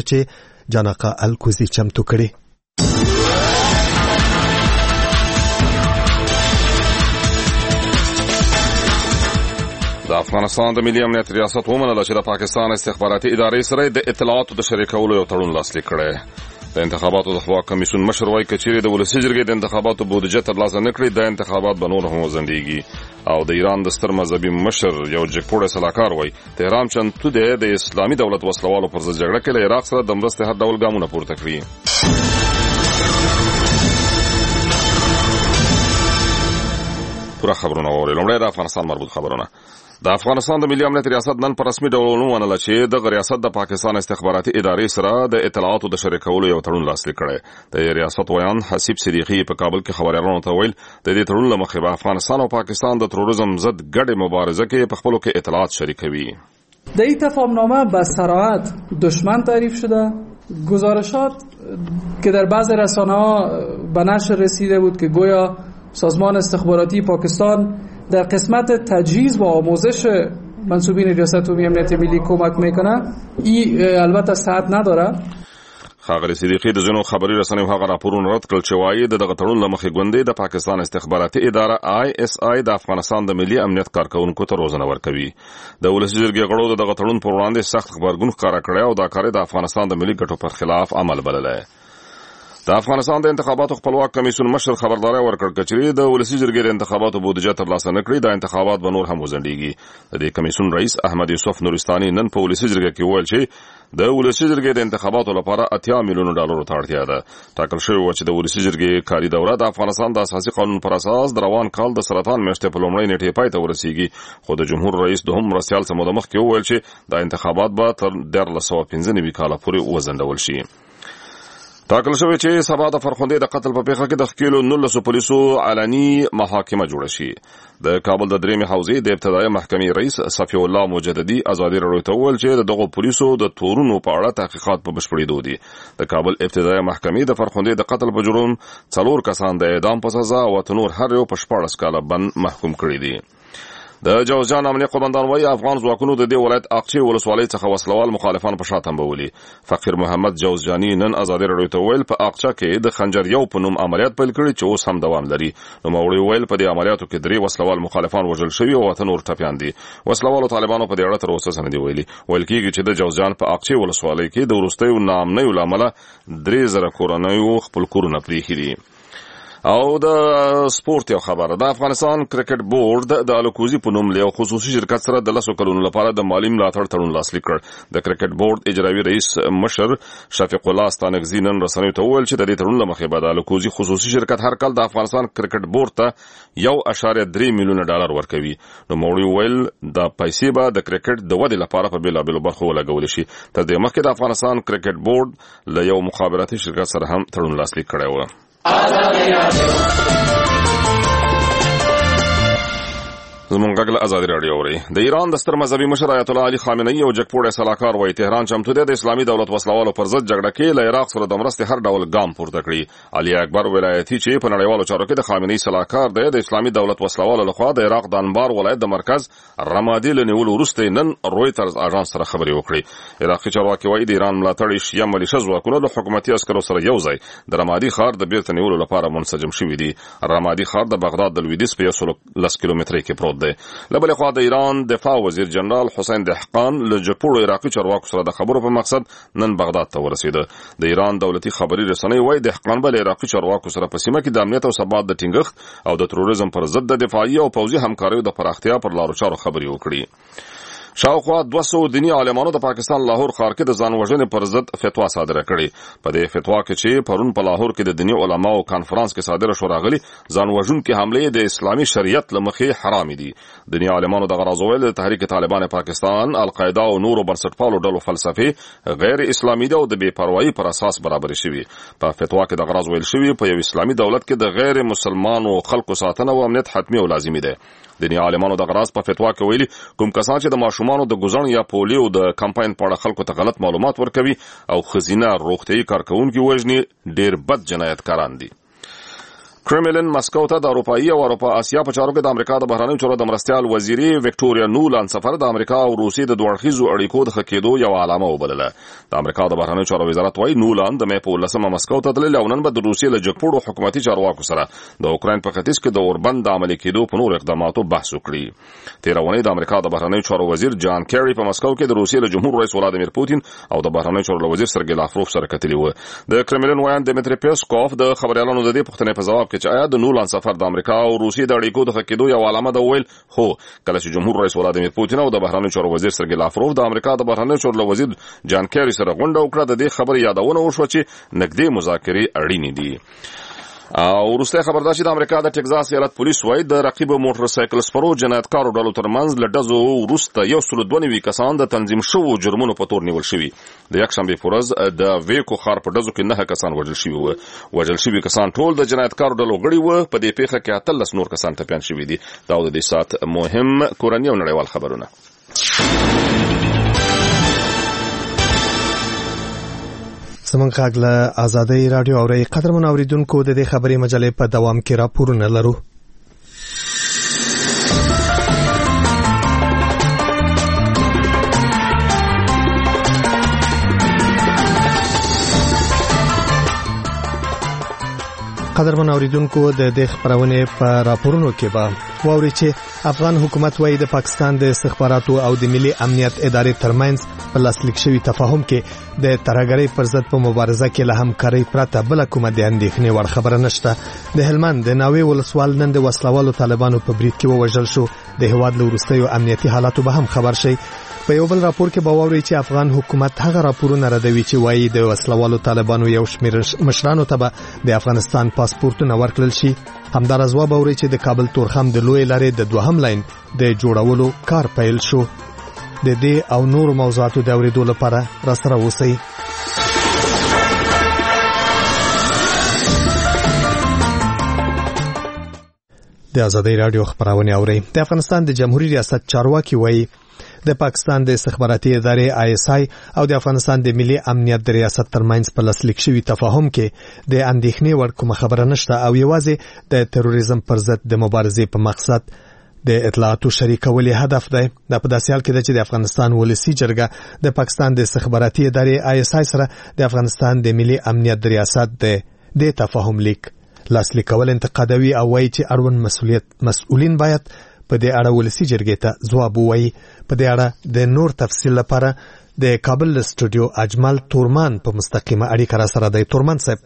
چې جانقه الکوزي چمتو کړي. د افغانستان د ملي امنیت ریاست ومنله چې د پاکستان استخباراتي ادارې سره د اطلاعاتو د شریکولو یو تړون لاسلیک کړی. د انتخاباتو د خوا کمیسیون مشر وایي که چیرې د ولسي جرګې د انتخاباتو بودیجه ترلاسه نه کړي، د انتخابات به نور هم وځنډېږي. او د ایران د ستر مذهبي مشر یو جګپوړی سلاکار وایي تهران چمتو دی د اسلامي دولت وسلوالو پر ضد جګړه کې له عراق سره د مرستې هر ډول ګامونه پورته کړي. پوره خبرونه واورئ. لومړی د افغانستان مربوط خبرونه. د افغانستان د ملي امنیت ریاست نن په رسمي ډول ومنله چې دغه ریاست د پاکستان استخباراتي ادارې سره د اطلاعاتو د شریکولو یو تړون لاسلیک کړی. د ریاست ویان حسیب صدیقي په کابل کې خبريالانو ته ویل د دې تړون له مخې به افغانستان او پاکستان د تروریزم ضد ګډې مبارزه کې په خپلو کې اطلاعات شریکوي. در این تفاهمنامه به صراحت دشمن تعریف شده. گزارشات که در بعض رسانه‌ها به نشر رسیده بود که گویا سازمان استخباراتی پاکستان در قسمت تجهیز و آموزش منصوبین ریاست عمومی امنیت ملی کمک میکنه، این البته صحت نداره. ښاغلي صدیقي د ځینو خبري رسنیو هغه راپورونه رد کړل چې وایي دغه تړون له مخې ګوندې د پاکستان استخباراتي اداره ISI د افغانستان د ملي امنیت کارکونکو ته روزنه ورکوي. د ولسي جرګې غړو دغه تړون پر وړاندې سخت غبرګون ښکاره کړی او دا کار د افغانستان د ملي ګټو پر خلاف عمل بللی. د افغانستان د انتخاباتو خپلواک کمیسیون مشر خبرداری ورکړ چې د ولسي جرګې د انتخاباتو بودیجه ترلاسه نه کړي، د انتخابات به نور هم وځنډېږي. د دې کمیسیون رئیس احمد یوسف نورستاني نن په ولسي جرګه کې وویل چې د ولسي جرګې د انتخاباتو لپاره 80 میلیون ډالرو ته اړتیا ده. ټاکل شوی و چې د ولسي جرګې کاري دوره د افغانستان د اساسي قانون پر اساس د روان کال د سرطان میاشتې په لومړۍ نیټې پای ته ورسیږي، خو د جمهور رئیس دوهم مرستیال څخه مخکې وویل چې د انتخابات به تر 1995 کال پورې وځنډول شي. ټاکل شوی چې سبا د فرخندې د قتل په پیښه کې د خکېلو 19 پولیسو علني محاکمه جوړه شي. د کابل د درېمې حوزې د ابتدایي محکمې رئیس صفی الله مجددي ازادي راډیو ته وویل چې دغه پولیسو د تورونو په اړه تحقیقات په بشپړېدو دي. د کابل ابتدایي محکمې د فرخندې د قتل په جرم 4 کسان د اعدام په سزا او نور هر یو په 14 کاله بند محکوم کړي دي. د جوزجان امنیه قومندان وایي افغان ځواکونو د دې ولایت اقچې ولسوالۍ څخه وسلوال مخالفان په شا تنبولي. فقیر محمد جوزجاني نن ازادي راډیو ته ویل په اقچه کې د خنجر یو په نوم عملیات پیل کړي چې اوس هم دوام لري. نوموړي ویل په دې عملیاتو کې 3 وسلوال مخالفان وژل شوي او 8 نور ټپیان دي. وسلوالو طالبانو په دې اړه تر اوسه څه نه دي ویلي. ویل کېږي چې د جوزجان په اقچې ولسوالۍ کې د وروستیو ناامنیو له امله 3000 کورنیو خپل کورونه پرېښي دي. او د سپورت یو خبره. د افغانستان کرکټ بورډ د الکوزي په نوم له خصوصي شرکت سره د 10 کلونو لپاره د مالی ملاتړ تړون لاسلیک کړ. د کرکټ بورډ اجرایي رئیس مشر شفیق الله ستانکزي نن رسنیو ته وویل چې د دې تړون له مخې به د الکوزي خصوصي شرکت هر کال د افغانستان کرکټ بورډ ته 1.3 میلیون ډالر ورکوي. نوموړي ویل د پیسې به د کرکټ د ودې لپاره په بیلابېلو برخو ولګول شي. تر دې مخکې د افغانستان کرکټ بورډ له یو مخابراتي شرکت سره هم تړون لاسلیک کړی و. زمونږ غږ له ازادي راډیو اورئ. د ایران د ستر مذهبي مشر آیت الله علي خامنه‌ای او جګپوړی سلاکار وایي تهران چمتو دی د اسلامي دولت وسلوالو پر ضد جګړه کې له عراق سره د مرستې هر ډول ګام پورته کړي. علي اکبر ولایتي چې په نړیوالو چارو کې د خامنه‌ای سلاکار دی د اسلامي دولت وسلوالو لخوا د عراق د انبار ولایت د مرکز رمادي له نیولو وروسته نن رویټرز اژانس سره خبرې وکړي. عراقي چارواکي وایي د ایران ملاتړي شیعه ملیشه ځواکونه له حکومتي عسکرو سره یو ځای د رمادي ښار د بیرته نیولو لپاره منسجم شوي دي. رمادي ښار د بغداد د لویدیځ په 110 کیلومترۍ کې پروت دی. خو د ایران دفاع وزیر جنرال حسین دهقان له جګپوړو عراقي چارواکو سره د خبرو په مقصد نن بغداد ته ورسېده. د ایران دولتي خبري رسنۍ وایي دهقان به له عراقي چارواکو سره په سیمه کې د امنیت او ثبات د ټینګښت او د تروریزم پر ضد د دفاعي او پوځي همکاریو د پراختیا پر لارو چارو خبرې وکړي. شاوخوا 200 دینی عالمانو د پاکستان لاهور ښار کې د ځان وژنې پر ضد فتوا صادره کړې. په دې فتوا کې چې پرون په لاهور کې د دینی علماو کانفرنس کې صادره شو راغلي ځان وژونکي حملې د اسلامي شریعت له مخې حرام دي. دینی عالمانو د غرض ویل د تحریک طالبان پاکستان، القاعده او نورو بنسټپالو ډلو فلسفي غیر اسلامي ده او د بې پروايي پر اساس برابر شوي. په فتوا کې د غرض ویل شوی په یو اسلامي دولت کې د غیر مسلمانو خلکو ساتنه او امنیت حتمي او لازمي ده. دینی عالمانو د غرض په فتوا کې ویلي کوم کسان چې د ماشومانو د ګزن یا پولیو د کمپاین په اړه خلکو ته غلط معلومات ورکوي او خزینه روغتیايي کارکونکي وژني ډیر بد جنایتکاران دي. کرملین مسکو ته د اروپایي او اروپا اسیا په چارو کې د امریکا د بهرنیو چارو د مرستیال وزیري وکټوریا نولاند سفر د امریکا او روسیې د دوه اړخیزو اړیکو د ښه کېدو یو علامه وبلله. د امریکا د بهرنیو چارو وزارت وايي نولاند د مې په 19 مسکو ته تللی او نن به د روسیې له جګپوړو حکومتي چارواکو سره د اوکراین په ختیځ کې د اوربند د عملي کېدو په نور اقداماتو بحث وکړي. تېره اونۍ د امریکا د بهرنیو چارو وزیر جان کیری په مسکو کې د روسیې له جمهور رئیس ولادیمیر پوتین او د بهرنیو چارو وزیر سرګی لاوروف سره کتلي و. د کرملین وایي دمیتری پیسکوف د خبريالانو د دې پوښتنې په جواب کې چې آیا د نولاند سفر د امریکا او روسیې د اړیکو د ښه کېدو یو علامه ده ویل هو کله چې جمهور رئیس ولادیمیر پوتین او د بهرنیو چارو وزیر سرګی لاوروف د امریکا د بهرنیو چارو وزیر جان کیری سره غونډه وکړه د دې خبرې یادونه وشوه چې نږدې مذاکرې اړینې دي. او وروسته خبر ده چې د امریکا د ټکزاس ایالت پولیس وايي د رقیب موټر سایکل سپرو جنایتکارو ډلو ترمنځ له ډزو وروسته 192 کسان د تنظیم شوو جرمونو په تور نیول شوي. د یکشنبې په ورځ د ویکو ښار په ډزو کې 9 کسان وژل شوي وو. وژل شوي کسان ټول د جنایتکارو ډلو غړي وو. په دې پیښه کې 13 نور کسان ټپیان شوي دي. دا د دې سات مهم کورنی او نړیوال خبرونه. زمونږ غږ له آزادۍ رادیو اوري. قدرمن اوریدونکو د دې خبري مجلې په دوام کې راپورونه لرو. قدرمن اوریدونکو د دې خبرونه په راپورونو کې به واوري چې افغان حکومت وايي د پاکستان د استخباراتو او د ملي امنیت ادارې ترمنځ په لاسلیک شوی تفاهم کې د ترهګرۍ پر ضد په مبارزه کې له همکارۍ پرته بل کومه د اندېښنې وړ خبره نشته. د هلمند د ناوې ولسوال نن د وسلوالو طالبانو په برید کې ووژل شو. د هواد له وروستیو امنیتي حالاتو به هم خبر شي. په یو بل راپور کې به واوري چې افغان حکومت هغه راپورونه ردوي چې وایي د وسلوالو طالبانو یو شمېر مشرانو ته به د افغانستان پاسپورتونه ورکړل شي. همدارس به واوري چې د کابل تورخم د لوی لارې د دوهم لاین د جوړولو کار پیل شو. د دې او نور موضوعاتو د اوریدو لپاره راسره اوسئ. د آزادۍ رادیو خبرونه اورئ. د افغانستان د جمهوریت ریاست چارواکي وایي د پاکستان د استخباراتي ادارې ISI او د افغانستان د ملي امنیت د ریاست ترمنځ په لاسلیک شوی تفاهم کې د اندېښنې وړ کومه خبره نشته او یوازې د تروریزم پر ضد د مبارزې په مقصد د اطلاعاتو شریکول هدف دی. دا په داسې حال کې ده چې د افغانستان ولسی جرګه د پاکستان د استخباراتي ادارې ISI سره د افغانستان د ملي امنیت د ریاست د تفاهم لیک لاسلیک کول انتقادوي او وایي چې اړوند مسؤلین باید په دې اړه ولسی جرګې ته ځواب ووایي. په دې اړه د نور تفصیل لپاره د کابل استودیو اجمل تورمان په مستقیمه اړیکه را سره دی. تورمان صاحب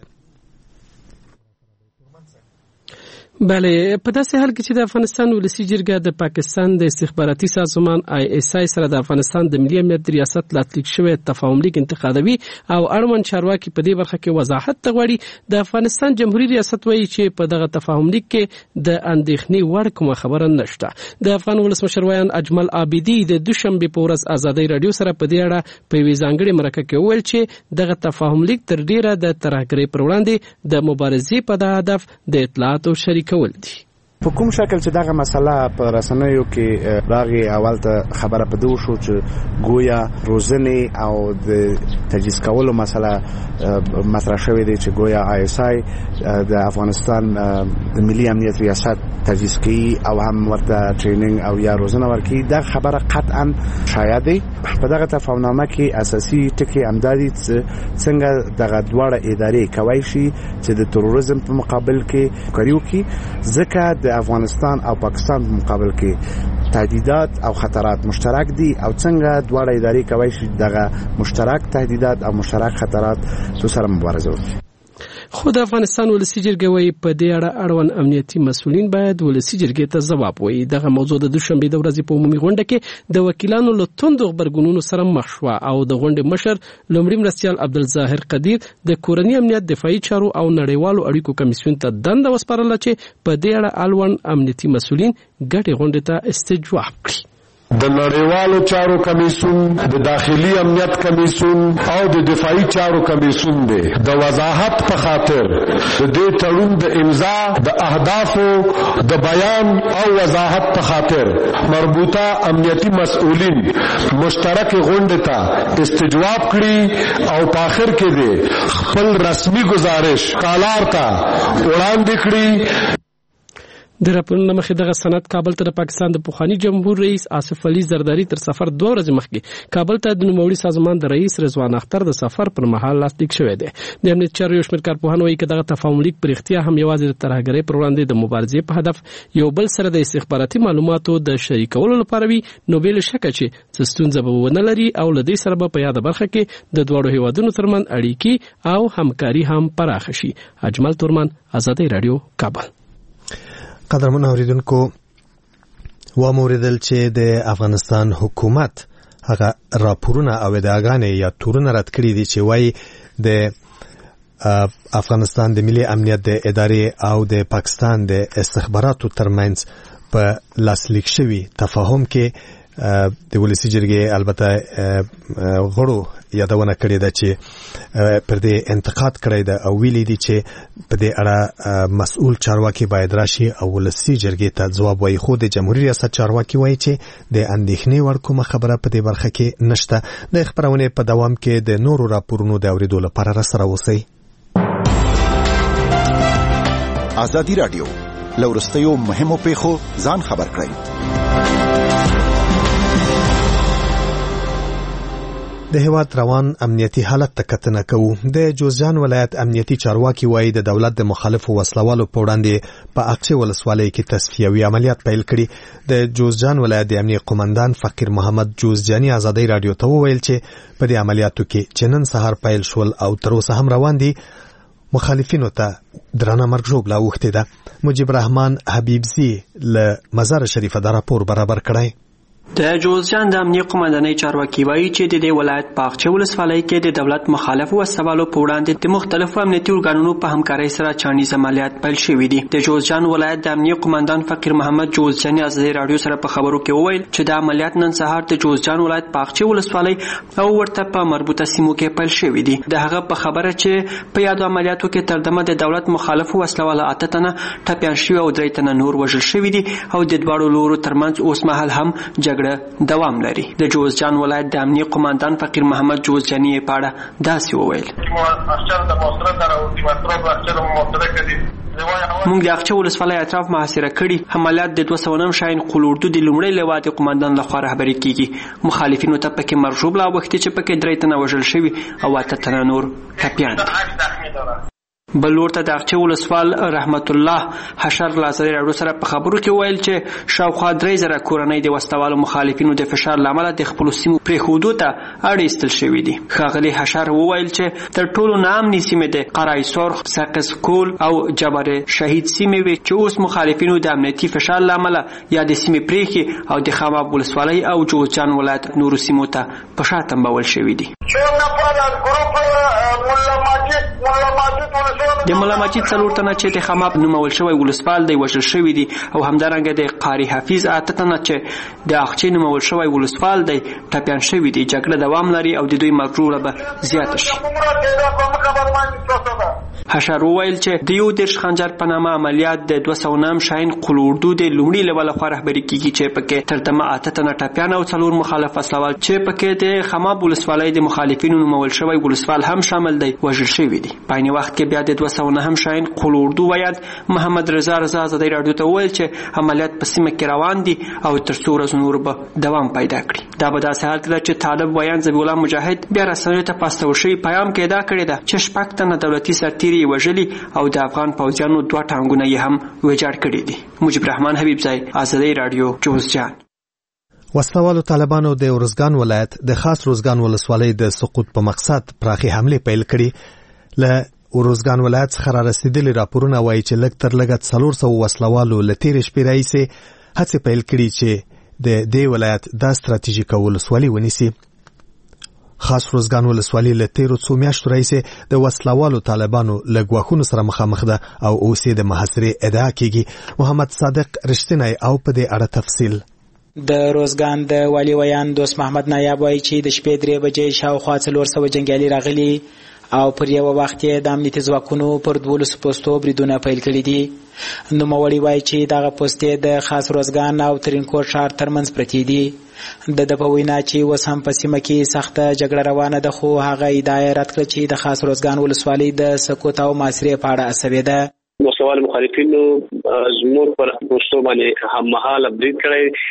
بله، په داسې حال کې چې د افغانستان ولسی جرګه د پاکستان د استخباراتي سازمان ISI سره د افغانستان د ملي امنیت ریاست لاسلیک شوی تفاهم لیک انتقادوي او اړوند چارواکي په دې برخه کې وضاحت غواړي. د افغانستان جمهوریت ریاست وایي چې په دغه تفاهم لیک کې د اندېښنې وړ کومه خبره نشته. د افغان ولسمشر ویان اجمل عابدي د دوشنبه په ورځ آزادۍ رادیو سره په دې اړه په یوې ځانګړې مرکه کې وویل چې دغه تفاهم لیک تر ډیره د ترهګرۍ پر وړاندې د مبارزې په هدف د اطلاعاتو شریک کول دي. په کوم شکل چې دغه مسله په رسنیو کې راغی، اول ته خبره پدې وشو چې گویا روزنې او د تجهیز کولو مسله مطرح شوې ده چې گویا ISI د افغانستان د ملي امنیت ریاست تجهیز کوي او هم ورته ټریننګ او یا روزنه ورکوي. دا خبره قطعا شایع ده. په دغه تفاهمنامه کې اساسي ټکي امدادي څنګه دغه دواړه ادارې کوي شي چې د تروریزم په مقابل کې کاریو کې ځکه د افغانستان او پاکستان په مقابل کې تهدیدات او خطرات مشترک دي او څنګه دواړه ادارې کوي چې دغه مشترک تهدیدات او مشترک خطرات سره مبارزه وکړي. خو د افغانستان ولسی جرګه وایي په دې اړه اړوند امنیتي مسؤلین باید ولسی جرګې ته ځواب وایي. دغه موضوع د دوشنبه د ورځې په عمومي غونډه کې د وکیلانو له توندو غبرګونونو سره مخ شو او د غونډې مشر لومړي مرستیال عبدالظاهر قدیر د کورنی امنیت دفاعي چارو او نړیوالو اړیکو کمیسیون ته دنده وسپارله چې په دې اړه اړوند امنیتي مسؤلین ګډې غونډې ته استجواب کړي. د نړیوالو چارو کمیسیون، د داخلي امنیت کمیسیون او د دفاعي چارو کمیسیون دی د وضاحت په خاطر د دې تړون د امضا د اهدافو د بیان او وضاحت په خاطر مربوطه امنیتي مسؤلین مشترک غونډه ته استجواب کړي او په آخر کې دی خپل رسمي گزارش کالار ته وړاندې کړي. د راپورونو مخې دغه سند کابل ته د پاکستان د پخوانی جمهور رئیس آصف علي زرداری تر سفر 2 ورځې مخکې کابل ته د نوموړي سازمان د رئیس رضوان اختر د سفر پر مهال لاسلیک شوی دی. د امنیت چارو یو شمېر کارپوهان وایي چې دغه تفاهم لیک پر اختیا هم یوازې د ترهګرۍ پر وړاندې د مبارزې په هدف یو بل سره د استخباراتي معلوماتو د شریکولو لپاره وي، نو بې له شکه چې ستونزه به ونه لري او له دې سره به په یاده برخه کې د دواړو هیوادونو ترمنځ اړیکې او همکاري هم پراخه شي. اجمل تورمان، آزادی رادیو، کابل. قدرمن اوریدونکو، وموریدل چې د افغانستان حکومت هغه راپورونه او ادعاګانې یا تورونه رد کړي دي چې وایي د افغانستان د ملي امنیت د ادارې او د پاکستان د استخباراتو ترمنځ په لاسلیک شوي تفاهم کې د ولسی جرګې البته غړو یادونه کړې ده چې پر دې انتقاد کړی ده او ویلي دي چې په دې اړه مسؤل چارواکي باید راشي او ولسی جرګې ته ځواب وایي. خو د جمهوریت ریاست چارواکي وایي چې د اندېښنې وړ کومه خبره په دې برخه کې نشته. د خبرونه په دوام کې د نورو راپورونو د اوریدو لپاره را سره اوسئ. آزادی رادیو لورستیو مهمو پیښو ځان خبر کړئ. د هیواد روان امنیتي حالت ته کتنه کوو. د جوزجان ولایت امنیتي چارواکي وایي د دولت د مخالفو وسلوالو په وړاندې په اقچه ولسوالۍ کې تصفیوي عملیات پیل کړي. د جوزجان ولایت د امنیت قومندان فقیر محمد جوزجاني آزادی رادیو ته وویل چې په دې عملیاتو کې چې نن سهار پیل شول او تر اوسه هم روان دي، مخالفینو ته درنه مرګ ژوبله اوښتې ده. مجيب رحمان حبیبزي له مزار شریفه دا راپور برابر کړی. د جوزجان د امنیت قومندانۍ چارواکي وایي چې د دې ولایت په اقچه ولسوالۍ کې د دولت مخالفو وسوالو په وړاندې د مختلفو امنیتي ارګانونو په همکارۍ سره چانیز عملیات پیل شوي دي. د جوزجان ولایت د امنیت قومندان فقیر محمد جوزجاني آزادی رادیو سره په خبرو کې وویل چې د عملیات نن سهار د جوزجان ولایت په اقچه ولسوالۍ او ورته په مربوطه سیمو کې پیل شوي دي. د هغه په خبره چې په یادو عملیاتو کې تر دمه د دولت مخالفو وسلوال 8 تنه ټپیان شوي او 3 تنه نور وژل شوي دي او د دواړو لورو ترمنځ اوس مهال هم جګړه دوام لري. د جوزجان ولایت د امنیت قومندان فقیر محمد جوزجاني په اړه داسې وویل: موږ د اقچه ولسوالۍ اطراف محاصره کړي. عملیات د 209 شاهین قلوردو د لومړي لواء د قومندان لخوا رهبري کیږي. مخالفینو ته پکې مرګ ژوبله اوښتې چې پکې 3 تنه وژل شوي او 8 تنه نور ټپیان دي. بل ورته د اقچه ولسوال رحمت الله حشر لازري راډیو سره په خبرو کې ویل چې شاوخوا 3000 کورنۍ د وسلوالو مخالفینو د فشار لامل د خپل سیمو پریښودو ته اړ ایستل شوې دي. ښاغلي حشر وویل چې تر ټولو نامنې سیمې د قرای سرخ، سقز کول او جبر شهید سیمې وي چې اوس مخالفینو د امنیتي فشار لامل یا د سیمې پریښې او د خاماب ولسوالۍ او جوزجان ولایت نورو سیمو ته په شا تمبول شوې دي. د مولا ماجد 4 تنه چې د خاماب نومول شوی ولسوال دی وژل شوي دي او همدارنګه د قاری حفیظ 8 تنه چې د اقچې نومول شوی ولسوال دی ټپیان شوي دي. جګړه دوام لري او د دوی مرګ ژوبله به زیاته شي. حشر وویل چې د 11 خنجر په نامه عملیات د 209 شاهین قلوردو د لومړي لواء لخوا رهبري کیږي چې پکې تر دمه 8 تنه ټپیان او 4 مخالف وسلوال چې پکې د خاماب ولسوالۍ د مخالفینو نومول شوی ولسوال هم شامل دی وژل شوي دي. په عین وخت کې بیا د 209 شاهین قلوردو ویاد محمد رضا آزادی رادیو ته ویل چې عملیات په سیمه کې روان دي او تر څو ورځې نور به دوام پیدا کړي. دا به داسې حال کې چې طالب ویان ذبیح الله مجاهد بیا رسنیو ته په استول شوي پیغام کې ادا کړی ده چې 6 تنه دولتي سرتیري وژلي او د افغان پوځیانو 2 ټانګونه یې هم ویجاړ کړي دي. مجيب رحمان حبیبزی، آزادی رادیو، جوزجان. وسلوالو طالبانو د ورزګان ولایت د خاص روزګان ولسوالۍ د سقوط په مقصد پراخي حمله پیل کړي. له ورزګان ولایت څخه را رسیدلي راپورونه وایي چې لږ تر لږه 400 وسلوالو له تېرې شپې راهیسې هڅې پیل کړي چې د دې ولایت دا ستراتیژیکه ولسوالي ونیسي. خاص روزګان ولسوالي له تیرو څو میاشتو راهیسې د وسلوالو طالبانو له ګواښونو سره مخامخ ده او اوس یې د محاصرې ادعا کیږي. محمد صادق رښتینی او په دې اړه تفصیل. د روزګان د والي ویان دوست محمد نایاب وایي چې د شپې 3 بجې شاوخوا 400 جنګیالي راغلي او پر یو وخت د امنیتي ځواکونو پر 12 پوستو بریدونه پیل کړي دي. نوموړي وایي چې دغه پوستې د خاص روزګان او ترینکوټ ښار ترمنځ پرتې دي. د په وینا چې اوس هم په سیمه کې سخته جګړه روانه ده، خو هغه ادعا رد کړه چې د خاص روزګان ولسوالۍ د سقوط او محاصرې په اړه اسوي ده. مسلمان مخالفینو زموږ پر پوسټو باندې هم مهاله برید کړی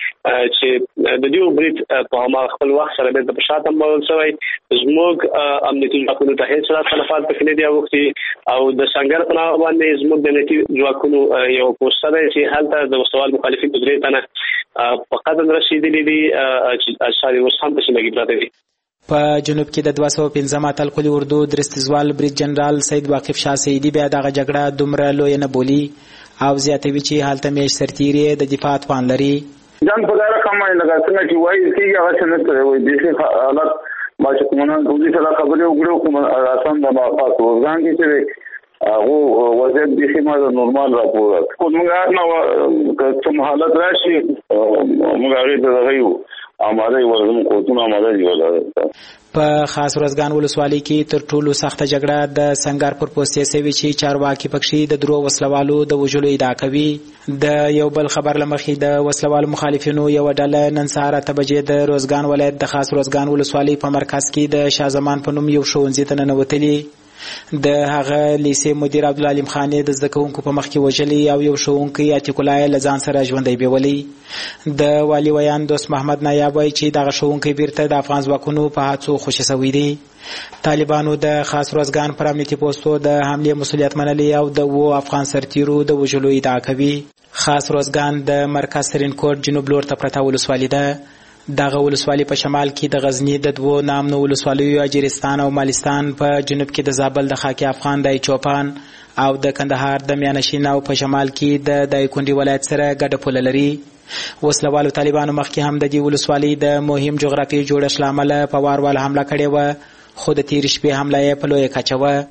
چې د دې برید په هغه خپل وخت سره د پښاتم بول شوی. زموږ امنیتي ځواکونو ته هیڅ را تلفات پکې نه دی وختي او د څنګه په باندې زموږ د امنیتي ځواکونو یو پوسټ دی چې حالت د مسلمان مخالفینو درې تنه په قدم رسیدلي دي چې اشاري اوس هم په سیمه کې پراته دي. په جنوب کې د 215 اتل قلی اردو درستزوال بریج جنرال سید واقف شاه سیدی بیا دغه جګړه دومره لوی نه بولی او زیاتوي چې حالت میش سرتیری د دفاع توان لري. ځان په دغه کومه لګا څنګه چې وایي چې هغه څنګه کوي وایي د حالت ما چې کومه د دې سره خبرې وکړو کوم اسان د مافات ورغان کې هغه وضعیت د سیمه نورمال راپور کومه نه کوم حالت راشي موږ هغه ته غوښیو اماده ورزم کوتونه اماده دی ولا. په خاص روزګان ولسوالۍ کې تر ټولو سخته جګړه د سنگار پر پوستې سوي چې چارواکي پکښې د درو وسلوالو د وژلو ادعا کوي. د یو بل خبر لمخې د وسلوالو مخالفینو یو ډله نن سهار 8 بجې د روزګان ولایت د خاص روزګان ولسوالۍ په مرکز کې د شاه زمان په نوم یو ښوونځي ته ننوتلي. د هغه لیسې مدیر عبدالعلیم خان د زده کوونکو په مخ کې وژلي او یو ښوونکی عتیق الله له ځان سره ژوندی بیولي. د والي ویان دوست محمد نایاب وایي چې دغه ښوونکی بیرته د افغان ځواکونو په هڅو خوشي سوی دی. طالبانو د خاص روزګان پر امنیتي پوستو د حملې مسؤلیت منلی او د 2 افغان سرتیرو د وژلو ادعا کوي. خاص روزګان د مرکز ترینکوټ جنوب لور ته پرته ولسوالۍ ده. دغه ولسوالۍ په شمال کې د غزنی د 2 نامنو ولسوالیو اجرستان او مالستان، په جنوب کې د زابل د خاکی افغان د چوپان او د کندهار د میانشین او په شمال کې د دایکندي ولایت سره ګډه پوله لري. وسلوالو طالبانو مخکې هم د دې ولسوالۍ د مهم جغرافیایي جوړښت لامل په وارواله حمله کړې و، خو د تیر شپې حمله یې په لویه کچه وه.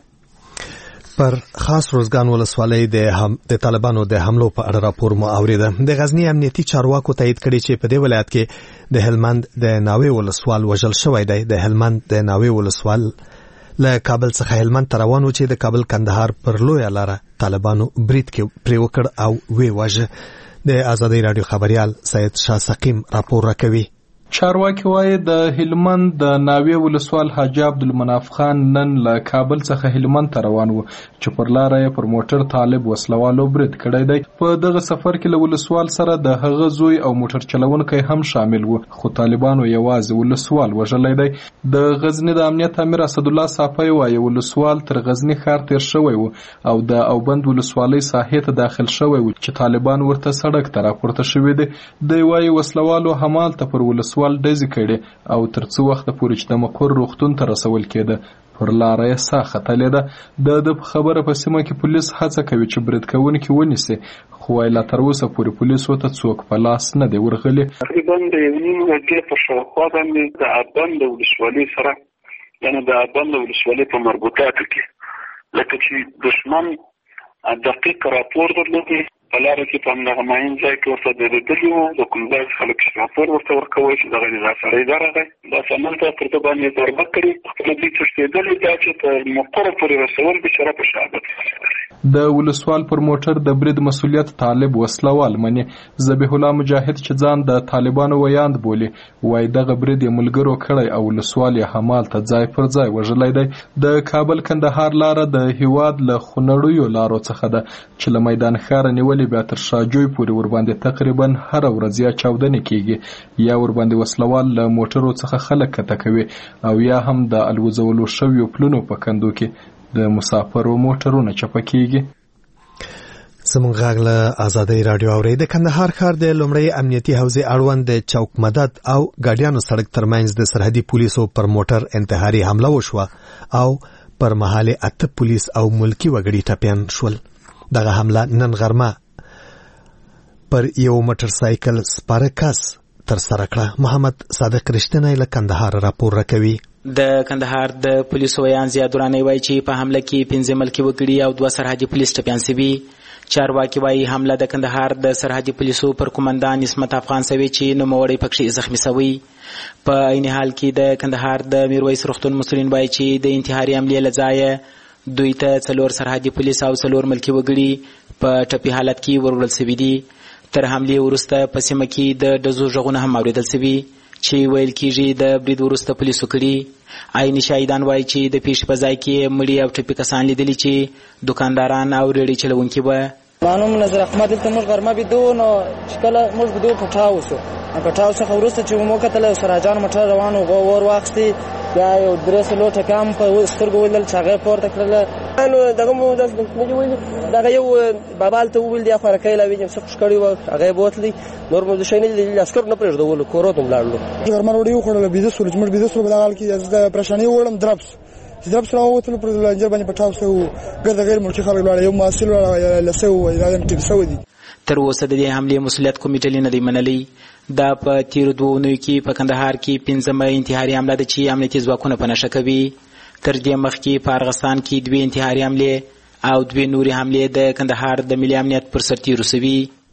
پر خاص روزګان ولسوالۍ د طالبانو د حملو په اړه راپور مو اوریده. د غزنی امنیتي چارواکو تایید کړي چې په دې ولایت کې د هلمند د ناوې ولسوال وژل شوی دی. د هلمند د ناوې ولسوال له کابل څخه هلمند ته روان و چې د کابل کندهار پر لویه لاره طالبانو برید پرې وکړ او وی واژه. د آزادۍ رادیو خبريال سید شاه سقیم راپور راکوي. چارواکي وایي د هلمند د ناوې ولسوال حاجی عبدالمناف خان نن له کابل څخه هلمند ته روان و چې پر لاره یې پر موټر طالب وسلوالو برید کړی دی. په دغه سفر کې له ولسوال سره د هغه زوی او موټر چلونکی هم شامل و، خو طالبانو یوازې ولسوال وژلی دی. د غزنی د امنیت امیر اسد الله صافی وایي ولسوال تر غزنی ښار تیر شوی و او د اوبند ولسوالۍ ساحې ته داخل شوی و چې طالبان ورته سړک ته راپورته شوي دي. دی وایي وسلوالو همالته پر ولسوال ډزې کړې او تر څو وخته پورې چې د مقر روغتون ته رسول کېده پر لاره یې ساه ختلې ده. د خبره په سیمه کې پولیس هڅه کوي چې برید کوونکي ونیسي، خو لا تر اوسه پورې پولیسو ته څوک په لاس نه دی ورغلی. تقریبا د یو نیم ورځې په شاوخوا باندې د ابند ولسوالۍ سره یعنې د ابند ولسوالۍ په مربوطاتو کې لکه چې دښمن دقیق راپور درلودی په لاره کې په همدغه معین ځای کې ورته درېدلي وو. د کوم ځای خلک چې راپور ورته ورکوی چې دغه دا سړی درغی دا هملته پر ده باندې ضربه کړي، خپله دوی تښتېدلي دا چې په مقرو پورې رسول بېچاره په شهادت. د ولسوال پر موټر د برید مسؤلیت طالب وسلوال مني. ذبیح الله مجاهد چې ځان د طالبانو ویاند بولي وایي دغه برید یې ملګرو کړی او ولسوال یې همالته ځای پر ځای وژلی دی. د کابل کندهار لاره د هیواد له خونړیو لارو څخه ده چې له میدان ښاره نیولې بیا تر شاجوی پورې ورباندې تقریبا هره ورځ یا چاودنې کیږي، یا ورباندې وسلوال له موټرو څخه خلک کته کوي او یا هم د الوزولو شویو پلونو په کندو کې د مسافرو موټرونه چپه کیږي. زموږ غږ له آزادۍ رادیو اوري. د کندهار ښار د لومړی امنیتي حوزې اړوند د چوک مدد او ګاډیانو سړک ترمنځ د سرحدي پولیسو پر موټر انتحاري حمله وشوه او پر مهال 8 پولیس او ملکی وګړي ټپیان شول. دغه حمله نن غرمه پر یو موټر سایکل سپاره کس تر سره کړه. محمد صادق رښتینی له کندهار راپور راکوي. د کندهار د پولیسو ویان زیاد ورانی وایي چې په حمله کې 15 ملکی وګړي او 2 سرحدي پولیس ټپیان شوي چارواکي وايي حمله د کندهار د سرحدي پولیسو پر قومندان اسمت افغان سوي چې نوموړی پکښې زخمی سوی. په عین حال کې د کندهار د میرویس روغتون مسؤلین وايي چې د انتحاري حملې له ځایه دوی ته 4 سرحدي پولیس او 4 ملکي وګړي په ټپي حالت کې وروړل سوي دي. تر حملې وروسته په سیمه کې د ډزو غږونه هم اورېدل سوي چې ویل کېږي د برید وروسته پولیسو کړي. عیني شاهدان وایي چې د پیښې په ځای کې مړي او ټپي کسان لیدلي چې دوکانداران او ریړۍ چلوونکي به. مانوم نظر احمد دلته موږ غرمه بېدو نو چې کله موږ بېدو پټاو شو پټاو څخه وروسته چې مو کتل سراجان موټر روان و ور واخیستې بیا یو 300 ټکام په سترګو ولیدل چې هغه پورته کړله نو دغه مو دغه یو بابا هلته وویل دی خوارکۍ لا وینم څه خوش کړي وه هغه یې بوتلی نور مو د شی نه لیدلي عسکرو نه پرېږدولو کورو ته ولاړلو غرمه ډوډۍ وخوړله بیده شولو چې موږ بیده شولو په دغه حال کې زه د پریشانۍ ووړم دربس چې دربس راووتلو پر لانجه باندې پټاو شوی و ګرده غیر ملکي خلک ولاړه یو محصل ولاړه لسه ووایي دا یم ټیپ شوی دي. تر اوسه د دې حملې مسؤلیت کوم ډلې نه دی منلی. دا په تیرو 2 اونیو کې په کندهار کې 15مه انتحاري حمله ده چې امنیتي ځواکونه په نښه کوي. تر دې مخکې په ارغستان کې 2 انتحاري حملې او 2 نورې حملې د کندهار د ملي امنیت پر سرتیرو سوي.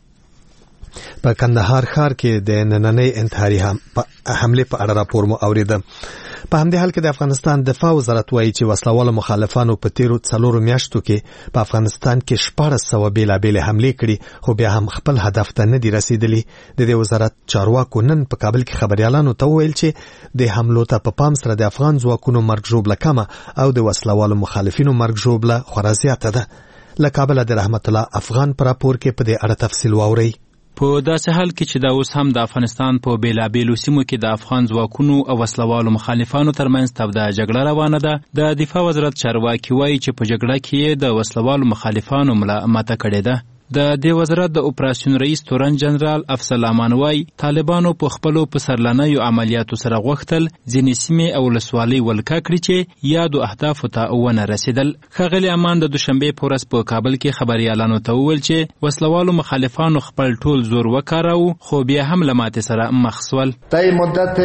په کندهار ښار کې د نننۍ انتحاري حملې په اړه راپور مو اورېده. په همدې حال کې د افغانستان دفاع وزارت وایي چې وسلواله مخالفانو په تیرو 4 میاشتو کې په افغانستان کې 1400 بیلابېلې حملې کړي خو بیا هم خپل هدف ته نه دي رسیدلي. د دې وزارت چارواکو نن په کابل کې خبريالانو ته وویل چې د حملو ته په پام سره د افغان ځواکونو مرګ ژوبله کمه او د وسلوالو مخالفینو مرګ ژوبله خورا زیاته ده. له کابل د رحمت الله افغان پر راپور کې په دې اړه تفصیل واورئ. په داسې حال کې چې دا اوس هم د افغانستان په بیلابېلو سیمو کې د افغان ځواکونو او وسلوالو مخالفانو ترمنځ توده جګړه روانه ده. د دفاع وزارت چارواکي وایي چې په جګړه کې د وسلوالو مخالفانو ملا ماته کړې ده. د دې وزارت د اپراسیون رئیس تورن جنرال افضل امان وایي طالبانو په خپلو پسرلنیو عملیاتو سره غوښتل ځینې سیمې او ولسوالۍ ولکه کړي چې یادو اهدافو ته ونه رسېدل. ښاغلي امان د دوشنبې په ورځ په کابل کې خبریالانو ته وویل چې وسلوالو مخالفانو خپل ټول زور وکاراوه خو بیا هم له ماتې سره مخ سول. طی مدت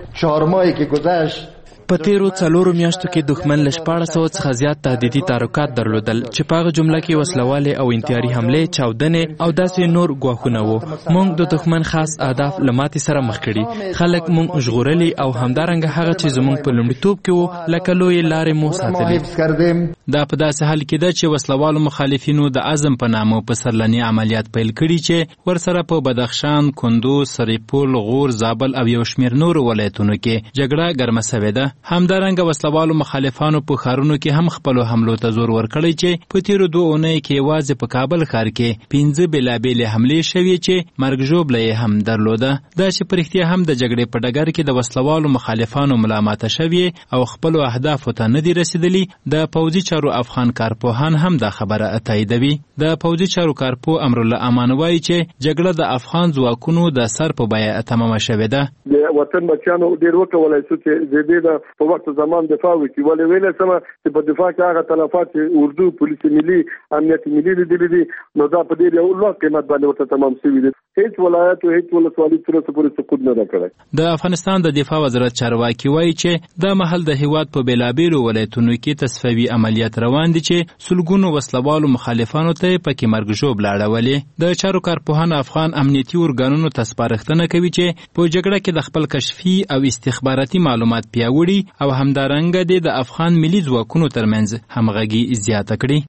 4 ماهی که گذشت په تیرو 4 میاشتو کې دښمن له 1400 څخه زیات تهدیدي تحرکات درلودل چې په هغه جمله کې وسلوالې او انتحاري حملې چاودنې او داسې نور ګواښونه وو. موږ د دښمن خاص اهداف له ماتې سره مخ کړي. خلک موږ ژغورلي او همدارنګه هغه چې زموږ په لومړیتوب کې وو لکه لویې لارې مو ساتلې. دا په داسې حال کې ده چې وسلوالو مخالفینو د عزم په نامه پسرلني عملیات پیل کړي چې ورسره په بدخشان، کندوز، سرپل، غور، زابل او یو شمېر نورو ولایتونو کې جګړه ګرمه سوې ده. همدارنګه وسلوالو مخالفانو په ښارونو کې هم خپلو حملو ته زور ورکړی چې په تیرو 2 اونیو کې یوازې په کابل ښار کې 15 بیلابېلې حملې شوې چې مرګ ژوبله یې هم درلوده. دا چې په رښتیا هم د جګړې په ډګر کې د وسلوالو مخالفانو ملا ماته شوې او خپلو اهدافو ته نه دي رسېدلي. د پوځي چارو افغان کارپوهان هم دا خبره تاییدوي. د پوځي چارو کارپوه امرالله امان وایي چې جګړه د افغان ځواکونو د سر په بیه تمامه شوې ده. د وطن بچیانو ډېر وکولای شو چې د دې د په وخت زمان دفاع وکړي. ولې ویل سم چې په دفاع کې هغه تلفات اردو پولیس ملي امنیت ملي لیدلي دي نو دا په ډېر یو لوړ قیمت باندې ورته تمام شوي دي. هیڅ ولایت او هیڅ ولسوالي تر اوسه پورې سقوط نه ده کړی. د افغانستان د دفاع وزارت چارواکي وایي چې دا مهال د هیواد په بیلابېلو ولایتونو کې تصفیوي عملیات روان دي چې سلګونو وسلوالو مخالفانو ته پکې مرګ ژوبله اړولې. د چارو کارپوهان افغان امنیتي ارګانونو ته سپارښتنه کوي چې په جګړه کې د خپل کشفي او استخباراتي معلومات پیاوړي او همدارنګه د افغان ملي ځواکونو ترمنځ همغږي زیاته کړي.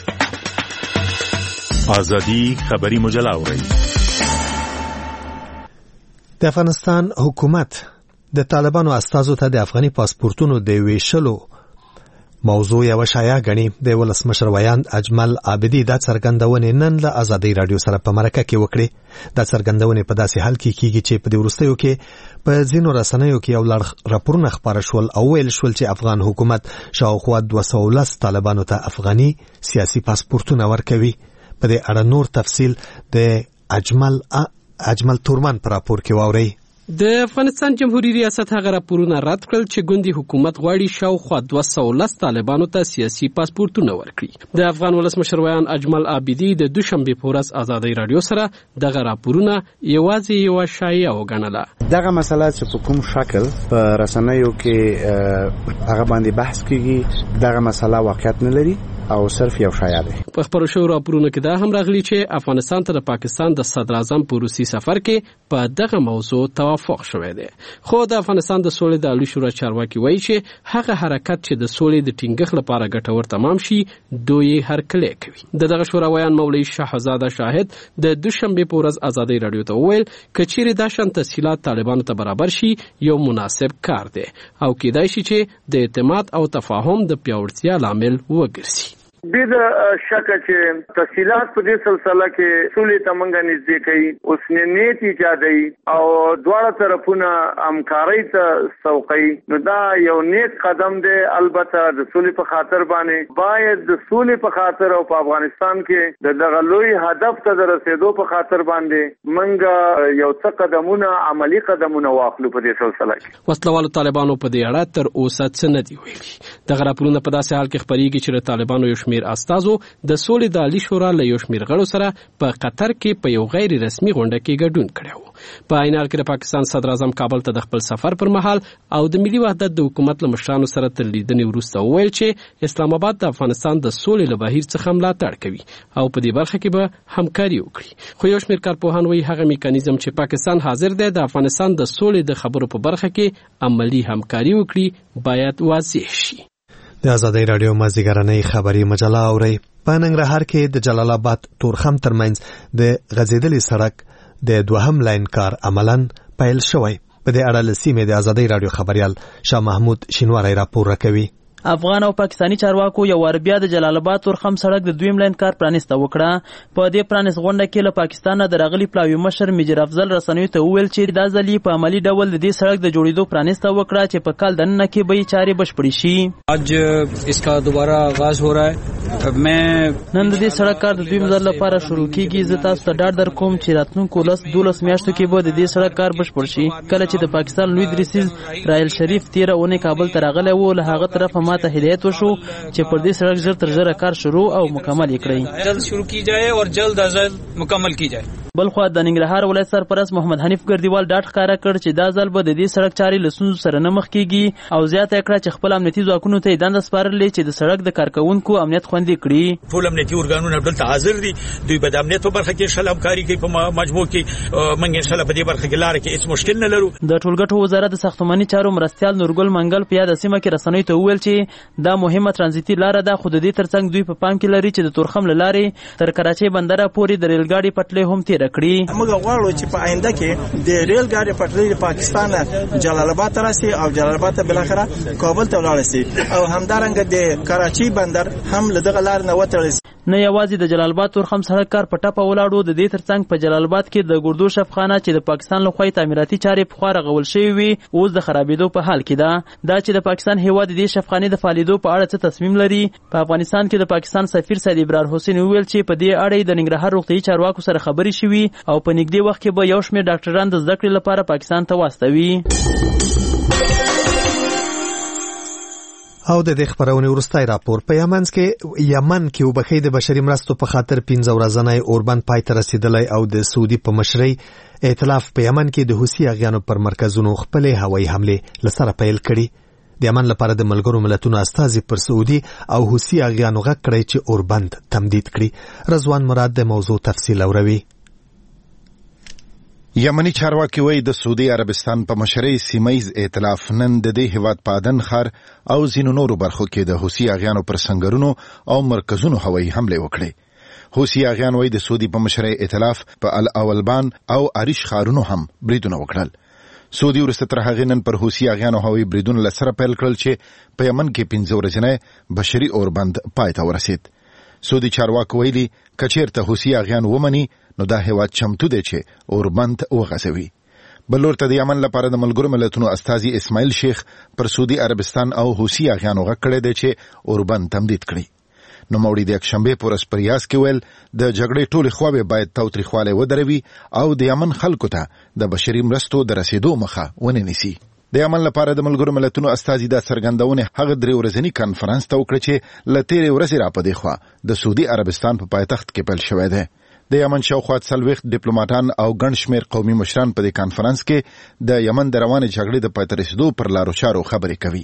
ازادي خبري مجله اورئ. د افغانستان حکومت د طالبانو استازو ته د افغاني پاسپورتونو د ویشلو موضوع یو شایع غني. د ولسمشر ویاند اجمل عابدي دا څرګندونه نن له ازادي رادیو سره په مرکه کې وکړه. دا څرګندونه په داسې حال کې کیږي چې په دې وروستیو کې په ځینو رسنیو کې یو لړ راپورونه خبره شول او ویل شول چې افغان حکومت شاوخوا 210 طالبانو ته افغاني سیاسي پاسپورتونه ورکوي. په دې اړه نور تفصیل د اجمل تورمان پر راپور کې واوري. د افغانستان جمهوریت ریاست هغه راپورونه رد کړل چې ګوندي حکومت غواړي شاوخوا 210 طالبانو ته سیاسي پاسپورتونه ورکړي. د افغان ولسمشر ویان اجمل عابدي د دوشنبه په ورځ ازادي رادیو سره دغه راپورونه یوازې یو شایعه وګڼله. دغه مسله چې په کوم شکل په رسنیو کې هغه باندې بحث کیږي دغه مسله واقعیت نه لري او صرف یو شایع دی. په خبرو شو راپورونه کې دا هم راغلی چې افغانستان ته د پاکستان د صدر اعظم په روسي سفر کې په دغه موضوع توافق شوی دی. خو د افغانستان د سولې د عالی شورا چارواکي وایي چې هغه حرکت چې د سولې د ټینګښت لپاره ګټور تمام شي دوی هرکلی کوي. دغه شورا ویان مولوي شهزاده شاهد د دوشنبه په ورځ ازادي رادیو ته وویل کچېرې دا شان تسهیلات طالبانو ته برابر شي یو مناسب کار دی او کېدای شي چې د اعتماد او تفاهم د پیاوړتیا لامل وګرځي. د شک چې تفصیلات په دې سلسله کې سولې ته مونږه نږدې کوي اوس نیت ایجادي او دواړه طرفونه همکارۍ ته سوقي نو دا یو نیک قدم دی. البته د سولې په خاطر باندې باید د سولې په خاطر او په افغانستان کې دغه لوی هدف ته د رسیدو په خاطر باندې مونږ یو څه قدمونه عملی قدمونه واخلو په دې سلسله کې. وسلوالو طالبانو په دې اړه تر اوسه څه نه دی ویلي. دغه راپورونه په داسې حال کې خبرېږي چې طالبانو یو شمېر استازو د سولې د عالی شورا له یو شمېر غړو سره په قطر کې په یو غیر رسمي غونډه کې ګډون کړی و. په عین حال کې د پاکستان صدر اعظم کابل ته د خپل سفر پر مهال او د ملي وحدت د حکومت له مشرانو سره تر لیدنې وروسته وویل چې اسلام آباد د افغانستان د سولې له بهیر څخه ملاتړ کوي او په دې برخه کې به همکاري وکړي. خو یو شمېر کارپوهان وایي هغه میکانیزم چې پاکستان حاضر دی د افغانستان د سولې د خبرو په برخه کې عملی همکاري وکړي باید واضح شي. د ازادي رادیو مازیګرنۍ خبري مجله اوري. په ننګرهار کې د جلال آباد تورخم ترمنځ د غځېدلې سړک د دوهم لاین کار عملاً پیل شوی. په دې اړه له سیمې د ازادي رادیو خبريال شاه محمود شینواری راپور راکوي. افغان او پاکستانی چارواکو یو ور بیا د جلال آباد تورخم سړک د دویم لاین کار پرانیسته وکړه. په دې پرانیست غونډه کې له پاکستان د راغلي پلاوی مشر میجر افضل رسنیو ته وویل چې دا ځلی په عملی ډول د دې سړک د جوړېدو پرانیسته وکړه چې په کال دننه کې به چارې بشپړې شي. आज इसका दोबारा आगाज हो रहा है. نن د دې سړک کار د دویم ځل لپاره شروع کیږي. زه تاسو ته ډاډ درکوم چې راتلونکو 12 میاشتو کې به د دې سړک کار بشپړ شي. کله چې د پاکستان لوی دریسیز رایل شریف 13 اونۍ کابل ته راغلی و له هغه طرفه ماته هدایت وشو چې پر دې سړک زر تر زر کار شروع او مکمل کړي. جلد شروع کی جائے اور جلد از جلد مکمل کی جائے. بلخو د ننګرهار ولایت سرپرست محمد حنیف ګردیوال ډاډ ښکارا کړ چې دا ځل به د دې سړک چارې له ستونزو سره نه مخ کیږي او زیاته کړه چې خپل امنیتي ځواکونو ته دنده سپارلې چې د سړک د کارکونکو امنیت خوندي کړي. ټول امنیتي ارګانونه دلته حاضر دي. دوی به د امنیت په برخه کې شل همکاري کوي. په مجموع کې موږ ان شاء الله په دې برخه کې لاره کې هیڅ مشکل نه لرو. د ټولګټو وزارت د ساختماني چارو مرستيال نورګل منګل په یاد سیمه کې رسنۍ ته وویل چې دا مهمه ترانزیتي لاره ده. خو د دې ترڅنګ دوی په پام کې لري چې د تورخم لارې تر کراچۍ بندر پورې د ریل ګاډي پټلۍ هم تیر کړي. غواړو چې په آینده کې د ریل ګاډي پټلۍ پاکستان جلال آباد ته راسي او جلال آباد ته بالاخره کابل ته ولاړ شي او همدارنګه د کراچۍ بندر هم له دغه لار نه وتړل شي. نه یوازې د جلال آباد تورخم سړک کار په ټاپه ولاړو. د دې ترڅنګ په جلال آباد کې د ګردو شفخانه چې د پاکستان لخوا تعمیراتي چارې په خوا رغول شوې وي اوس د خرابېدو په حال کې ده. دا چې د پاکستان هیواد د شفخانې د فعالیدو په اړه څه تصمیم لري. په افغانستان کې د پاکستان سفیر سید ابرار حسین ویل چې په دې اړه د ننګرهار روغتیايي چارواکو سره خبرې شوې او په نږدې وخت کې به یو شمېر ډاکټران د زده کړې لپاره پاکستان ته واستوي. او د دې خبرونې ورستای راپور په یمن کې وبخې د بشري مرستو په خاطر 15 ورځنی اوربند پای ته رسیدلی او د سعودي په مشرۍ ائتلاف په یمن کې د حوثي اغیانو پر مرکزونو خپل هوایي حمله لسره پیل کړي. د یمن لپاره د ملګرو ملتونو استازي پر سعودي او حوثي اغیانو غږ کړی چې اوربند تمدید کړي. رضوان مراد د موضوع تفصیل اوروي. یمنی چارواکي وایي د سعودي عربستان په مشرۍ سیمایز ائتلاف نن د دې هیواد په عدن ښار او ځینو نورو برخو کې د حوثي اغیانو پر سنگرونو او مرکزونو هوایي حمله وکړي. حوثي اغیان وایي د سعودي په مشرۍ ائتلاف په الاولبان او عریش ښارونو هم بریدونه وکړل. سعودي وروسته تر هغې نن پر حوثي اغیانو هوایي بریدونه له سره پیل کړل چې په یمن کې 15 ورځنی بشري اوربند پای ته ورسید. سعودي چارواکو ویلي که چېرته حوثي اغیان ومني نو دا هیواد چمتو دی چې اوربند وغځوي. بل لور ته د یمن لپاره د ملګرو ملتونو استازي اسماعیل شیخ پر سعودي عربستان او حوثي اغیانو غږ کړی دی چې اوربند تمدید کړي. نوموړي د یکشنبې په ورځ په ریاض کې ویل د جګړې ټولې خواوې باید تاوتریخوالی ودروي او د یمن خلکو ته د بشري مرستو د رسیدو مخه ونه نیسي. د یمن لپاره د ملګرو ملتونو استازي دا څرګندونه هغه 3 ورځنی کانفرنس ته وکړه چې له تیرې ورځې راپدې خوا د سعودي عربستان په پایتخت کې پیل شوی دی. د یمن شاوخوا 40 ډیپلوماټان او ګڼ شمېر قومي مشران په دې کانفرنس کې د یمن د روانې جګړې د پای ته رسیدو پر لارو چارو خبرې کوي.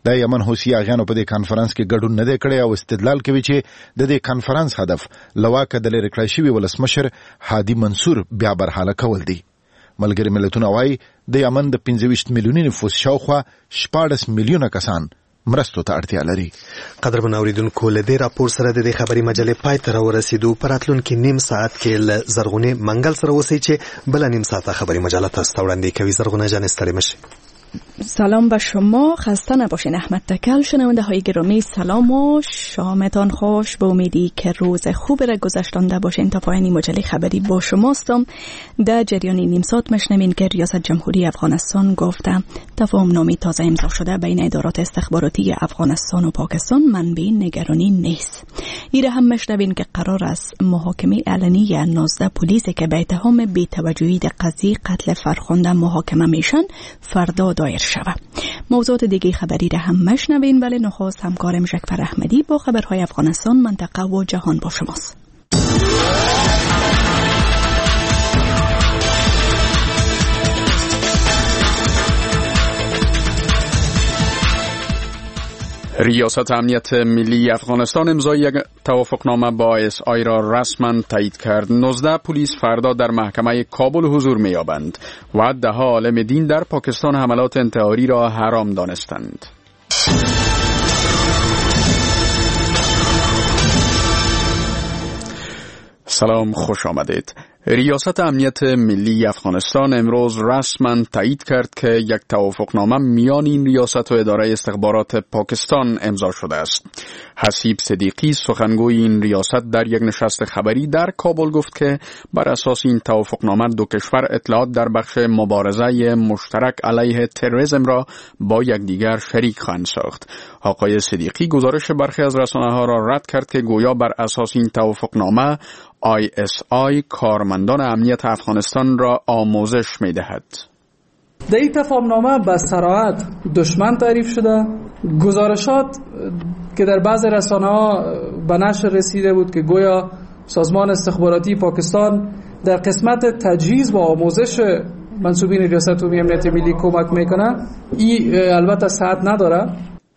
د یمن حوثي اغیانو په دې کانفرنس کې ګډون نه دی کړی او استدلال کوي چې د دې کانفرنس هدف لواکه د لرې کړای شوي ولسمشر هادي منصور بیا برحاله کول دي. ملګري ملتونه وايي د یمن د 25 میلیوني نفوس شاوخوا 14 میلیونه کسان مرستو ته اړتیا لري. قدرمن اوریدونکو له دې راپور سره د دې خبري مجلې پای ته ورسېدو. په راتلونکي نیم ساعت کې له زرغونې منګل سره اوسئ چې بل نیم ساعت خبري مجله تاسو ته وړاندې کوي. زرغونه جان ستړي مشي. سلام به شما، خسته نباشین. احمد تکل. شنونده های گرامی سلام و شامتان خوش. به امیدی که روز خوبی را گذشتانده باشین. تا پایانی مجله خبری با شماستم. در جریان نیم ساعت مشنوین که ریاست جمهوری افغانستان گفته تفاهم نامه تازه امضا شده بین ادارات استخباراتی افغانستان و پاکستان منبع نگرانی نیست. ایره هم مشنوین که قرار است محاکمه علنی 19 پلیسی که به اتهام بی‌توجهی در قضیه قتل فرخنده محاکمه میشن فردا دایر شود. موضوعات دیگه خبری را هم مشنوین. ولی نخست همکارم ژکفر احمدی با خبرهای افغانستان، منطقه و جهان با شماست. ریاست امنیت ملی افغانستان امضای یک توافقنامه با ISI را رسما تایید کرد. 19 پلیس فردا در محکمه کابل حضور می‌یابند و 10 عالم دین در پاکستان حملات انتحاری را حرام دانستند. سلام، خوش آمدید. ریاست امنیت ملی افغانستان امروز رسما تایید کرد که یک توافقنامه میان این ریاست و اداره استخبارات پاکستان امضا شده است. حسیب صدیقی سخنگوی این ریاست در یک نشست خبری در کابل گفت که بر اساس این توافقنامه دو کشور اطلاعات در بخش مبارزه مشترک علیه تروریسم را با یکدیگر شریک خواهند ساخت. آقای صدیقی گزارش برخی از رسانه‌ها را رد کرد که گویا بر اساس این توافقنامه ISI کارمندان امنیت افغانستان را آموزش می‌دهد. در این تفاهمنامه به صراحت دشمن تعریف شده. گزارشات که در بعض رسانه‌ها به نشر رسیده بود که گویا سازمان استخباراتی پاکستان در قسمت تجهیز و آموزش منصوبین ریاست عمومی امنیت ملی کمک میکنه، این البته صحت نداره.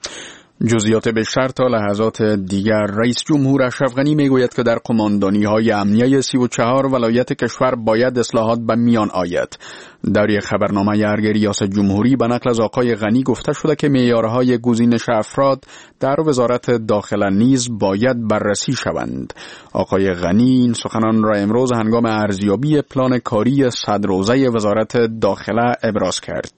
جزئیات بیشتر تا لحظات دیگر. رئیس جمهور اشرف غنی میگوید که در قماندانی‌های امنیه 34 ولایت کشور باید اصلاحات به میان آید. در یک خبرنامه ارگ ریاست جمهوری به نقل از آقای غنی گفته شده که معیارهای گزینش افراد در وزارت داخله نیز باید بررسی شوند. آقای غنی این سخنان را امروز هنگام ارزیابی پلان کاری 100 روزه وزارت داخله ابراز کرد.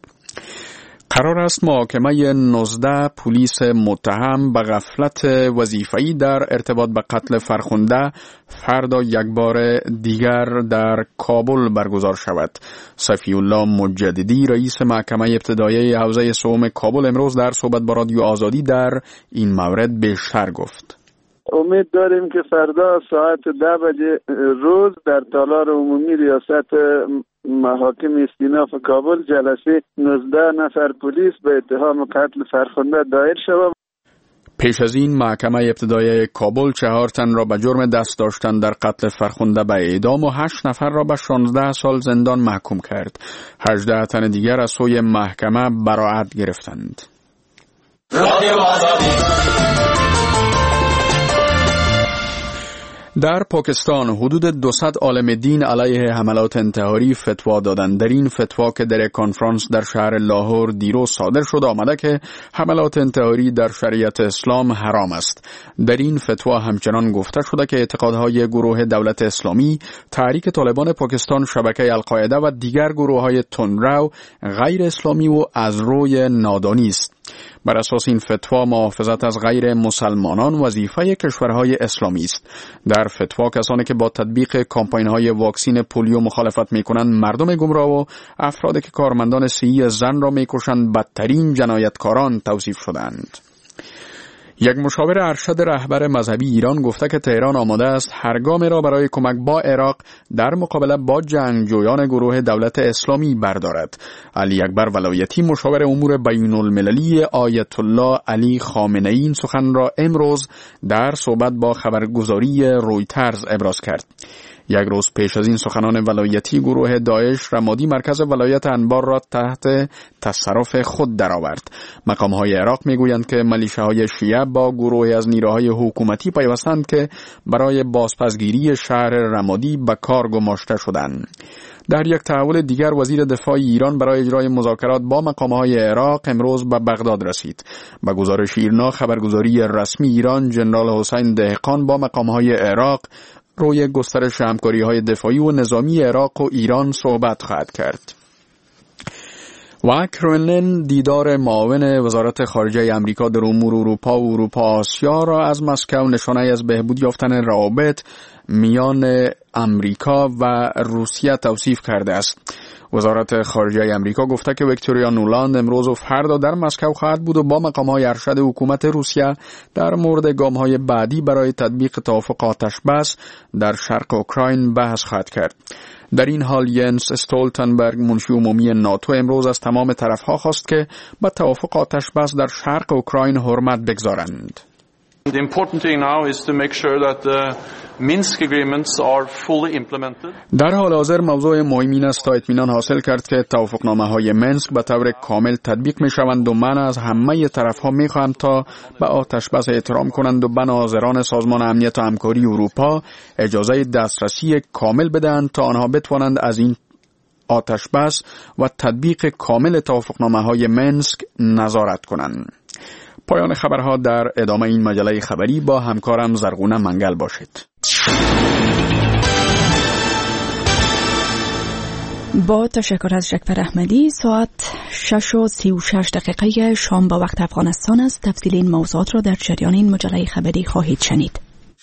قرار است محاکمه 19 پلیس متهم به غفلت وظیفه‌ای در ارتباط به قتل فرخنده فردا یک بار دیگر در کابل برگزار شود. صفی الله مجددی رئیس محکمه ابتدایی حوزه سوم کابل امروز در صحبت با رادیو آزادی در این مورد بیشتر گفت. امید داریم که فردا ساعت 10 بجه روز در تالار عمومی ریاست محاکم استیناف کابل جلسه 19 نفر پلیس به اتهام قتل فرخنده دایر شود. پیش از این محکمه ابتدایی کابل 4 تن را به جرم دست داشتن در قتل فرخنده به اعدام و 8 نفر را به 16 سال زندان محکوم کرد. 18 تن دیگر از سوی محکمه براءت گرفتند. در پاکستان حدود 200 عالم دین علیه حملات انتحاری فتوا دادند. در این فتوا که در کنفرانس در شهر لاهور دیروز صادر شد آمده که حملات انتحاری در شریعت اسلام حرام است. در این فتوا همچنان گفته شده که اعتقادهای گروه دولت اسلامی، تحریک طالبان پاکستان، شبکه القاعده و دیگر گروه‌های تندرو غیر اسلامی و از روی نادانی است. بر اساس این فتوا محافظت از غیر مسلمانان وظیفه کشورهای اسلامی است. در فتوا کسانی که با تطبیق کامپاین‌های واکسین پولیو مخالفت می‌کنند مردم گمراه و افرادی که کارمندان صحی زن را می‌کشند بدترین جنایتکاران توصیف شدند. یک مشاور ارشد رهبر مذهبی ایران گفته که تهران آماده است هر گامی را برای کمک با عراق در مقابله با جنگجویان گروه دولت اسلامی بردارد. علی اکبر ولایتی مشاور امور بین المللی آیت الله علی خامنه ای این سخن را امروز در صحبت با خبرگزاری رویترز ابراز کرد. یک روز پیش از این سخنان ولایتی گروه داعش رمادی مرکز ولایت انبار را تحت تصرف خود درآورد. مقام‌های عراق میگویند که ملیشه‌های شیعه با گروهی از نیروهای حکومتی پیوستند که برای بازپسگیری شهر رمادی به کار گماشته شدند. در یک تحول دیگر وزیر دفاع ایران برای اجرای مذاکرات با مقام‌های عراق امروز به بغداد رسید. به گزارش ایرنا خبرگزاری رسمی ایران، جنرال حسین دهقان با مقام‌های عراق روی گسترش همکاری‌های دفاعی و نظامی عراق و ایران صحبت خواهد کرد. و کرملین دیدار معاون وزارت خارجه امریکا در امور اروپا و اروپا آسیا را از مسکو نشانه از بهبود یافتن روابط میان امریکا و روسیه توصیف کرده است. وزارت خارجه امریکا گفته که ویکتوریا نولاند امروز و فردا در مسکو خواهد بود و با مقام‌های ارشد حکومت روسیه در مورد گام‌های بعدی برای تطبیق توافق آتش‌بس در شرق اوکراین بحث خواهد کرد. در این حال ینس استولتنبرگ منشی عمومی ناتو امروز از تمام طرف‌ها خواست که به توافق آتش‌بس در شرق اوکراین حرمت بگذارند. The important thing now is to make sure that the Minsk agreements are fully implemented. در حال حاضر موضوع مهم این است تا اطمینان حاصل کرد که توافقنامه‌های منسک به طور کامل تطبیق می‌شوند و من از همه طرف‌ها می‌خواهم تا به آتش‌بس احترام کنند و به ناظران سازمان امنیت و همکاری اروپا اجازه دسترسی کامل بدهند تا آنها بتوانند از این آتش‌بس و تطبیق کامل توافقنامه‌های منسک نظارت کنند. پایان خبرها. در ادامه این مجله خبری با همکارم زرغونه منگل باشید. با تشکر از جعفر احمدی. ساعت 6:36 شام با وقت افغانستان است. تفصیل این موضوعات را در جریان این مجله خبری خواهید شنید.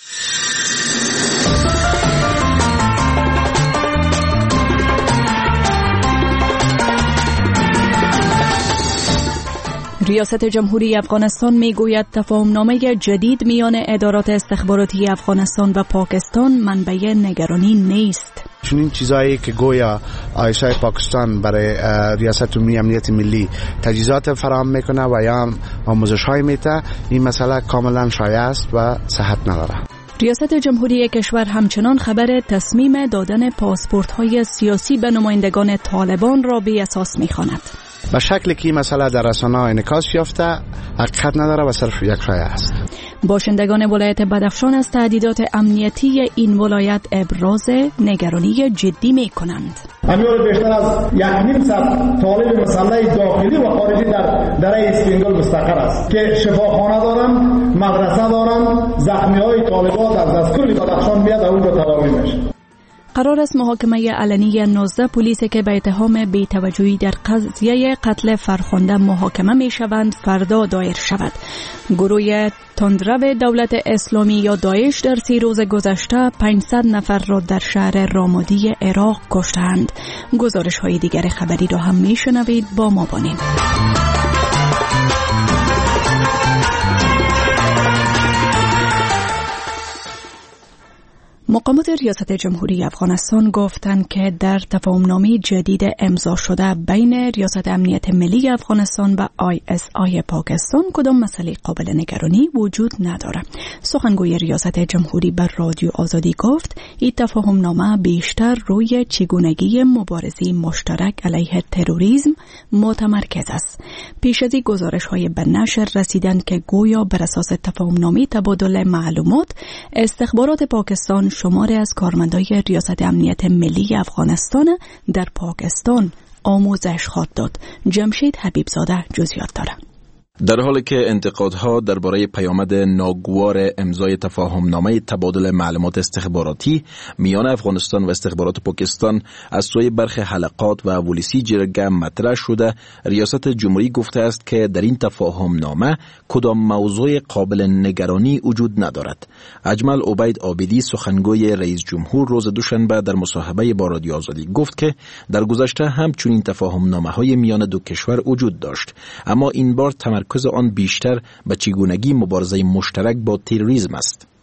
ریاست جمهوری افغانستان میگوید تفاهمنامه جدید میان ادارات استخباراتی افغانستان و پاکستان منبع نگرانی نیست. چنین چیزایی که گویا آیسای پاکستان برای ریاست عمومی امنیت ملی تجهیزات فراهم میکنه و یا آموزش‌های میده، این مسئله کاملا شایع است و صحت نداره. ریاست جمهوری کشور همچنان خبر تصمیم دادن پاسپورت‌های سیاسی به نمایندگان طالبان را بی اساس می‌خواند. به شکلی که این مسئله در رسانه‌ها انعکاس یافته، حقیقت نداره و صرف یک شایعه است. باشندگان ولایت بدخشان از تهدیدات امنیتی این ولایت ابراز نگرانی جدی می‌کنند. امیر بیشتر از 1.5 صد طالب مسلح داخلی و خارجی در دره اسپینگل مستقر است که شفاخانه دارند، مدرسه دارند، زخمی‌های طالبات از کل بدخشان میاد و اون رو تداوی میشه. قرار است محاکمه علنی 19 پلیسی که به اتهام بی‌توجهی در قضیه قتل فرخنده محاکمه می‌شوند فردا دایر شود. گروه تندرو دولت اسلامی یا داعش در 3 روز گذشته 500 نفر را در شهر رامادی عراق کشتند. گزارش‌های دیگر خبری را هم می‌شنوید، با ما باشید. مقامات ریاست جمهوری افغانستان گفتند که در تفاهمنامه جدید امضا شده بین ریاست امنیت ملی افغانستان و ISI پاکستان کدام مسئله قابل نگرانی وجود ندارد. سخنگوی ریاست جمهوری بر رادیو آزادی گفت این تفاهمنامه بیشتر روی چگونگی مبارزه مشترک علیه تروریسم متمرکز است. پیش از این گزارش‌های به نشر رسیدند که گویا بر اساس تفاهمنامه تبادل معلومات استخبارات پاکستان شماری از کارمندای ریاست امنیت ملی افغانستان در پاکستان آموزش خواهد داد. جمشید حبیبزاده جزئیات دارد. در حالی که انتقادها درباره پیامد ناگوار امضای تفاهمنامه تبادل معلومات استخباراتی میان افغانستان و استخبارات پاکستان از سوی برخی حلقات و ولسی جرگه مطرح شده، ریاست جمهوری گفته است که در این تفاهمنامه کدام موضوع قابل نگرانی وجود ندارد. اجمل عبید عابدی سخنگوی رئیس جمهور روز دوشنبه در مصاحبه با رادیو آزادی گفت که در گذشته هم چنین تفاهمنامه‌های میان دو کشور وجود داشت، اما این بار تمرکز آن بیشتر به چگونگی مبارزه مشترک با تروریسم است.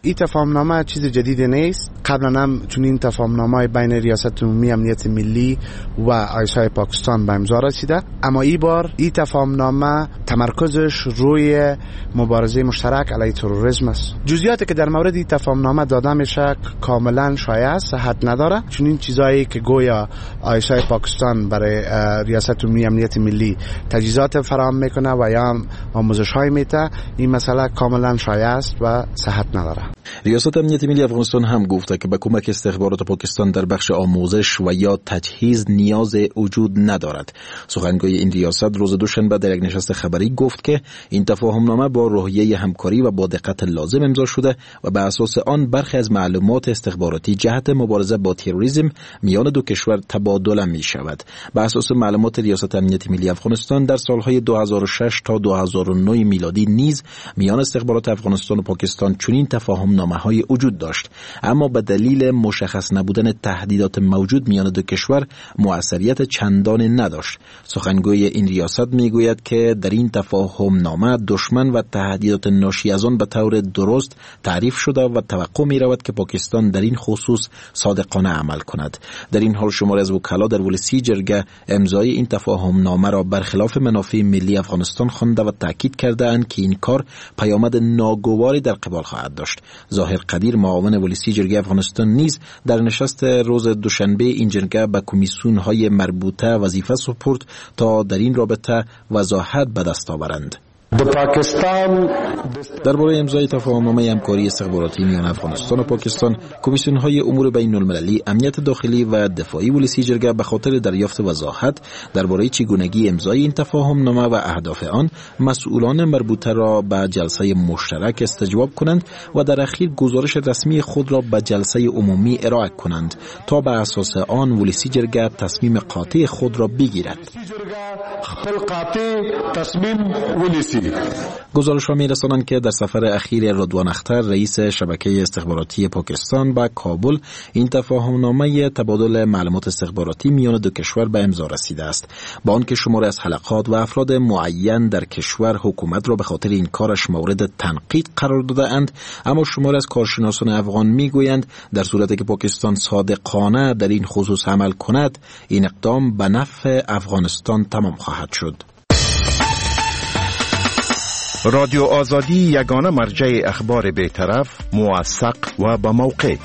این تفاهمنامه چیز جدید نیست. قبلا هم چون این تفاهمنامه بین ریاست عمومی امنیت ملی و آیسای پاکستان به امضا رسیده، اما این بار این تفاهمنامه تمرکزش روی مبارزه مشترک علیه تروریسم است. جزئیاتی که در مورد این تفاهمنامه داده میشه کاملا شایع است، صحت نداره، چون این چیزایی که گویا آیسای پاکستان برای ریاست عمومی امنیت ملی تجهیزات فراهم میکنه و یا آموزش‌های میده، این مسئله کاملا شایع است و صحت نداره. ریاست امنیت ملی افغانستان هم گفته که به کمک استخبارات پاکستان در بخش آموزش و یا تجهیز نیاز وجود ندارد. سخنگوی این ریاست روز دوشنبه در یک نشست خبری گفت که این تفاهمنامه با روحیه همکاری و با دقت لازم امضا شده و به اساس آن برخی از معلومات استخباراتی جهت مبارزه با تروریسم میان دو کشور تبادله می شود. به اساس معلومات ریاست امنیت ملی افغانستان در سالهای 2006 تا 2009 میلادی نیز میان استخبارات افغانستان و پاکستان چنین تفاهمنامه‌های وجود داشت، اما به دلیل مشخص نبودن تهدیدات موجود میان دو کشور موثریت چندانی نداشت. سخنگوی این ریاست میگوید که در این تفاهمنامه دشمن و تهدیدات ناشی از آن به طور درست تعریف شده و توقع می رود که پاکستان در این خصوص صادقانه عمل کند. در این حال شماری از وکلا در ولسی جرگه امضای این تفاهمنامه را برخلاف منافع ملی افغانستان خوانده و تاکید کرده‌اند که این کار پیامد ناگواری در قبال خواهد داشت. ظاهر قدیر معاون ولسی جرگه افغانستان نیز در نشست روز دوشنبه این جرگه به کمیسیون‌های مربوطه وظیفه سپرد تا در این رابطه وضاحت به دست آورند. درباره امضای تفاهمنامه همکاری استخباراتی میان افغانستان و پاکستان، کمیسیون‌های امور بین المللی، امنیت داخلی و دفاعی ولسی جرگه به خاطر دریافت وضاحت درباره چگونگی امضای این تفاهمنامه و اهداف آن، مسئولان مربوطه را به جلسه مشترک استجواب کنند و در اخیر گزارش رسمی خود را به جلسه عمومی ارائه کنند تا به اساس آن ولسی جرگه تصمیم قاطع خود را بگیرد. گزارش‌ها می‌رسانند که در سفر اخیر رضوان اختر رئیس شبکه استخباراتی پاکستان به کابل این تفاهمنامه تبادل معلومات استخباراتی میان دو کشور به امضا رسیده است. با آنکه شماری از حلقات و افراد معین در کشور حکومت را به خاطر این کارش مورد تنقید قرار داده‌اند، اما شماری از کارشناسان افغان می‌گویند در صورتی که پاکستان صادقانه در این خصوص عمل کند، این اقدام به نفع افغانستان تمام خواهد شد. رادیو آزادی یگانه مرجع اخبار بی‌طرف، موثق و با موقع.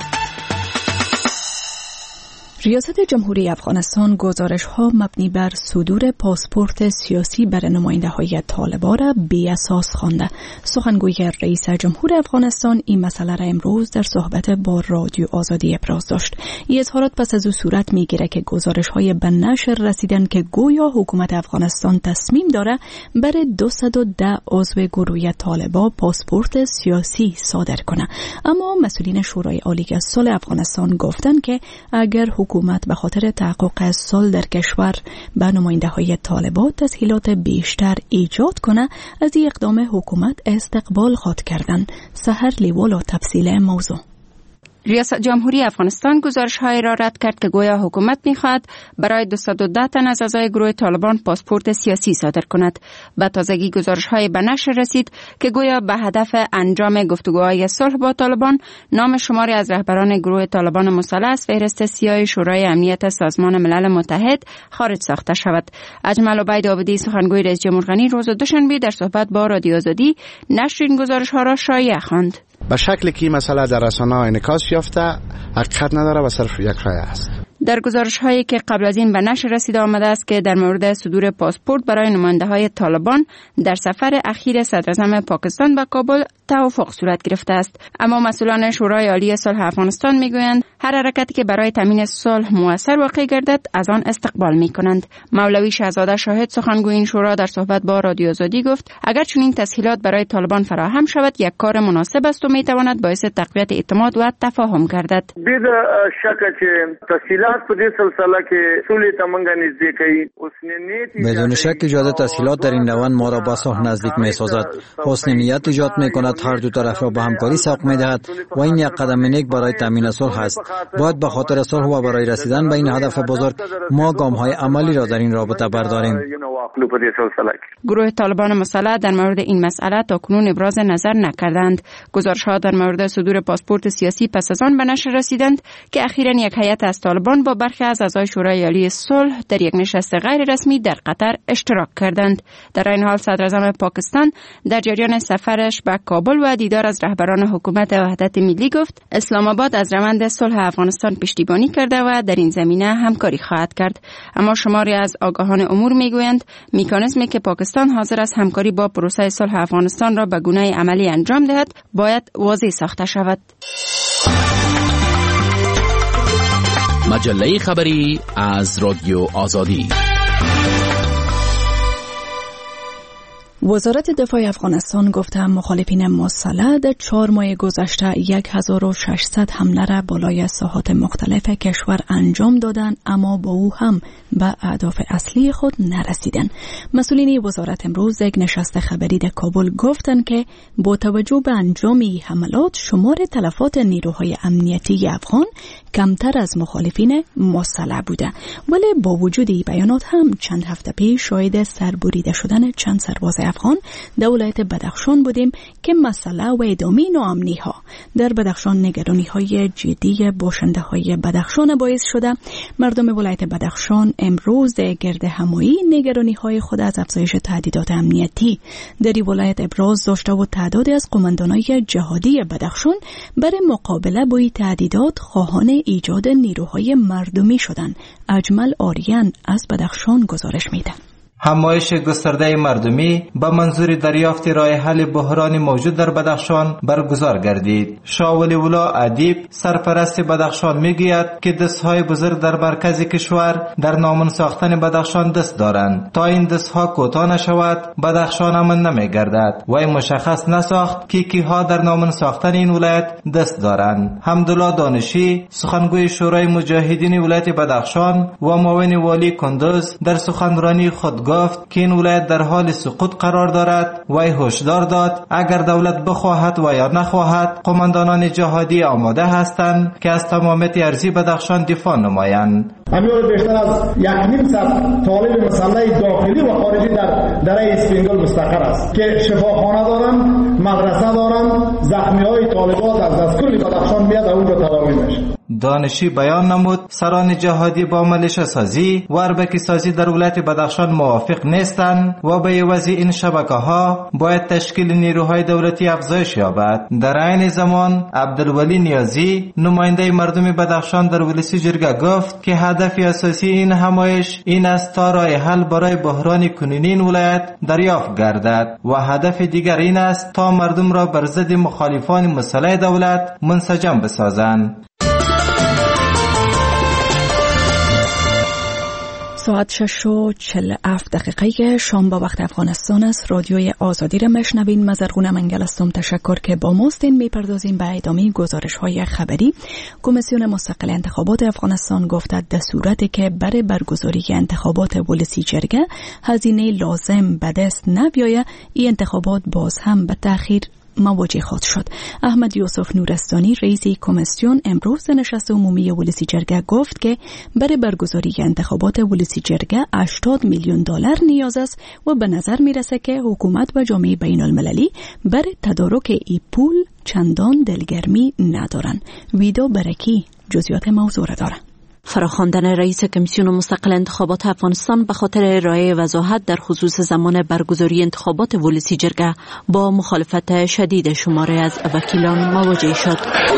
ریاست جمهوری افغانستان گزارش‌ها مبنی بر صدور پاسپورت سیاسی بر نماینده‌های طالبان را بی اساس خوانده. سخنگوی رئیس جمهور افغانستان این مسئله را امروز در صحبت با رادیو آزادی ابراز داشت. این اظهارات پس از او صورت می‌گیرد که گزارش‌های به نشر رسیدن که گویا حکومت افغانستان تصمیم داره برای 210 عضو گروه طالبان پاسپورت سیاسی صادر کنه. اما مسئولین شورای عالی صلح افغانستان گفتند که اگر حکومت به خاطر تحقق صلح در کشور به نماینده‌های طالبان تسهیلات بیشتر ایجاد کنه، از این اقدام حکومت استقبال خواهد کردن. سحر لیوال و تفصیل موضوع. ریاست جمهوری افغانستان گزارش‌هایی را رد کرد که گویا حکومت می‌خواهد برای 210 تن از اعضای گروه طالبان پاسپورت سیاسی صادر کند. به تازگی گزارش‌های به نشر رسید که گویا به هدف انجام گفتگوهای صلح با طالبان نام شماری از رهبران گروه طالبان مسلح از فهرست سیاه شورای امنیت سازمان ملل متحد خارج ساخته شود. اجمل عبید عابدی سخنگوی رئیس جمهور غنی روز دوشنبه در صحبت با رادیو آزادی نشر این گزارش‌ها را شایع خواند. به شکلی که مسئله در رسانه‌ها انعکاس یافته، حقیقت نداره و صرف یک رای است. در گزارش‌هایی که قبل از این به نشر رسیده آمده است که در مورد صدور پاسپورت برای نماینده‌های طالبان در سفر اخیر صدراعظم پاکستان به کابل توافق صورت گرفته است، اما مسئولان شورای عالی صلح افغانستان میگویند هر حرکتی که برای تامین صلح مؤثر واقع گردد از آن استقبال میکنند. مولوی شهزاده شاهد سخنگوی این شورا در صحبت با رادیو آزادی گفت اگر چنین تسهیلات برای طالبان فراهم شود یک کار مناسب است و میتواند باعث تقویت اعتماد و تفاهم گردد. بدون شک که تسهیلات تحقیقات په دې سلسله کې اصول تمنګ نږدې کوي. بدون شک ایجاد تسهیلات در این روند ما را با صلح نزدیک می‌سازد. حسن نیت ایجاد می‌کند، هر دو طرف را به همکاری سوق می‌دهد و این یک قدم نیک برای تامین صلح است. باید به خاطر صلح و برای رسیدن به این هدف بزرگ ما گام‌های عملی را در این رابطه برداریم. گروه طالبان مسلح در مورد این مسئله تاکنون ابراز نظر نکردند. گزارش‌ها در مورد صدور پاسپورت سیاسی پس از آن به نشر رسیدند که اخیراً یک هیئت از طالبان با برخی از اعضای شورای عالی صلح در یک نشست غیر رسمی در قطر اشتراک کردند. در این حال صدر اعظم پاکستان در جریان سفرش به کابل و دیدار از رهبران حکومت وحدت ملی گفت اسلام آباد از روند صلح افغانستان پشتیبانی کرده و در این زمینه همکاری خواهد کرد. اما شماری از آگاهان امور میگویند مکانیزمی که پاکستان حاضر است همکاری با پروسه صلح افغانستان را به گونه عملی انجام دهد باید واضح ساخته شود. مجله خبری از رادیو آزادی. وزارت دفاع افغانستان گفته مخالفین مسلح در 4 ماه گذشته 1600 حمله را بالای ساحات مختلف کشور انجام دادند، اما با او هم به اهداف اصلی خود نرسیدند. مسئولین وزارت امروز یک نشست خبری در کابل گفتند که با توجه به انجام این حملات شمار تلفات نیروهای امنیتی افغان کمتر از مخالفین مسلح بوده، ولی با وجود این بیانات هم چند هفته پیش شاهد سربریده شدن چند سرباز افغان در ولایت بدخشان بودیم که مسئله و ادامه ناامنی ها در بدخشان نگرانی های جدی باشنده های بدخشان باعث شده مردم ولایت بدخشان امروز در گرد همایی نگرانی های خود از افزایش تهدیدات امنیتی در این ولایت ابراز داشته و تعدادی از قماندانای جهادی بدخشان برای مقابله با این تهدیدات خواهان ایجاد نیروهای مردمی شدند. اجمل آریان از بدخشان گزارش میده. همایش گسترده مردمی به منظور دریافت راه حل بحران موجود در بدخشان برگزار گردید. شاه ولی الله ادیب سرپرست بدخشان میگوید که دستهای بزرگ در مرکز کشور در نامن ساختن بدخشان دست دارند. تا این دستها کوتاه نشود بدخشان امن نمیگردد. وی مشخص نساخت که کیها در نامن ساختن این ولایت دست دارند. حمدالله دانشی سخنگوی شورای مجاهدین ولایت بدخشان و معاون والی کندوز در سخنرانی خود گفت که این ولایت در حال سقوط قرار دارد. وی هشدار داد اگر دولت بخواهد و یا نخواهد قماندانان جهادی آماده هستند که از تمامیت ارضی بدخشان دفاع نمایند. امروز بیشتر از 1.5 طالب مسلح داخلی و خارجی در اسپینگل مستقر است که شفاخانه دارند، مدرسه دارند. زخمی‌های طالبات از کل بدخشان میاد اونجا تداوی میشه. دانشی بیان نمود سران جهادی با ملیشه سازی و اربکی سازی در ولایت بدخشان موافق نیستند و به عوض این شبکه‌ها باید تشکیل نیروهای دولتی افزایش یابد. در عین زمان عبدالولی نیازی نماینده مردم بدخشان در ولسی جرگه گفت که هدف اساسی این همایش این است تا راه حل برای بحران کنونی این ولایت دریافت گردد و هدف دیگر این است تا مردم را بر ضد مخالفان مسلح دولت منسجم بسازند. ساعت 6:47 شام با وقت افغانستان است. رادیوی آزادی را مشنوین. مزرغونه منگل هستم. تشکر که با ماستین. میپردازیم به ادامه گزارش های خبری. کمیسیون مستقل انتخابات افغانستان گفته در صورتی که برای برگزاری انتخابات ولسی جرگه هزینه لازم به دست نبیاید این انتخابات باز هم به تأخیر مواجه خواهد شد. احمد یوسف نورستانی رئیس کمیسیون امروز نشست عمومی ولسی جرگه گفت که برای برگزاری انتخابات ولسی جرگه 80 میلیون دلار نیاز است و به نظر میرسه که حکومت و جامعه بین المللی برای تدارک این پول چندان دلگرمی ندارن. ویدو برکی جزئیات موضوع را دارن. فراخواندن رئیس کمیسیون مستقل انتخابات افغانستان به خاطر ارائه وضاحت در خصوص زمان برگزاری انتخابات ولسی جرگه با مخالفت شدید شماره از وکیلان مواجه شد.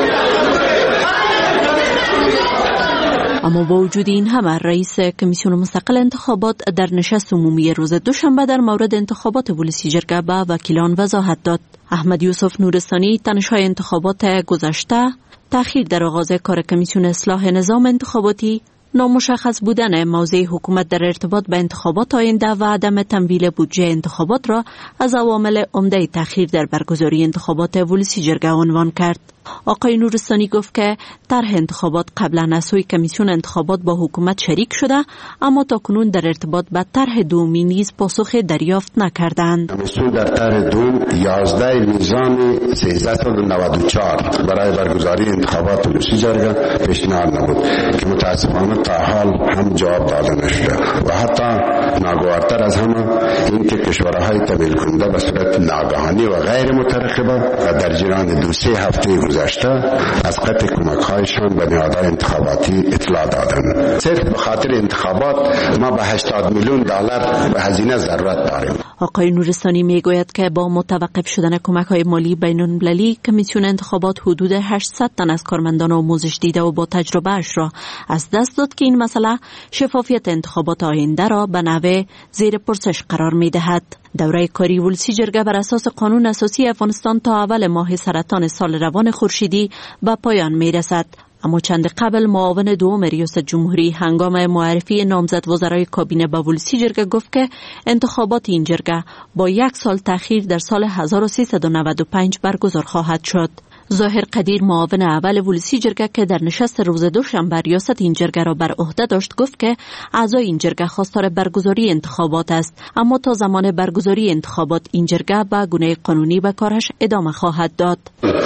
اما با وجود این همه رئیس کمیسیون مستقل انتخابات در نشست عمومی روز دوشنبه در مورد انتخابات ولسی جرگه به وکیلان وضاحت داد. احمد یوسف نورستانی تنش‌های انتخابات گذشته، تأخیر در آغاز کار کمیسیون اصلاح نظام انتخاباتی نامشخص بودن موضع حکومت در ارتباط به انتخابات آینده و عدم تمویل بودجه انتخابات را از عوامل عمده تأخیر در برگزاری انتخابات ولسی جرگه عنوان کرد. آقای نورستانی گفت که طرح انتخابات قبلا از سوی کمیسیون انتخابات با حکومت شریک شده، اما تاکنون در ارتباط به طرح دومی نیز پاسخ دریافت نکردند. کمیسیون در طرح دوم 11 میزان 1394 برای برگزاری انتخابات ولسی جرگه پیشنهاد نمود که متاسفانه تا حال هم جواب داده نشده و حتی ناگوارتر از همه این که کشورهای تمویل کننده به صورت ناگهانی و غیر مترقبه و در جریان 2-3 هفته گذشته از قطع کمک‌هایشان به نهادهای انتخاباتی اطلاع دادند. صرف به خاطر انتخابات ما به 80 میلیون دلار به هزینه ضرورت داریم. آقای نورستانی میگوید که با متوقف شدن کمک‌های مالی بین‌المللی، کمیسیون انتخابات حدود 800 تن از کارمندان آموزش دیده و با تجربه اش را از دست داد که این مسئله شفافیت انتخابات آینده را به نحو زیر پرسش قرار می‌دهد. دوره کاری ولسی جرگه بر اساس قانون اساسی افغانستان تا اول ماه سرطان سال روان خورشیدی به پایان می‌رسد. اما چند قبل معاون دوم ریاست جمهوری هنگام معرفی نامزد وزرای کابینه به ولسی جرگه گفت که انتخابات این جرگه با 1 سال تأخیر در سال 1395 برگزار خواهد شد. ظاهر قدیر معاون اول ولسی جرگه که در نشست روز دوشنبه ریاست این جرگه را بر عهده داشت گفت که اعضای این جرگه خواستار برگزاری انتخابات است، اما تا زمان برگزاری انتخابات این جرگه به گونه قانونی به کارش ادامه خواهد داد.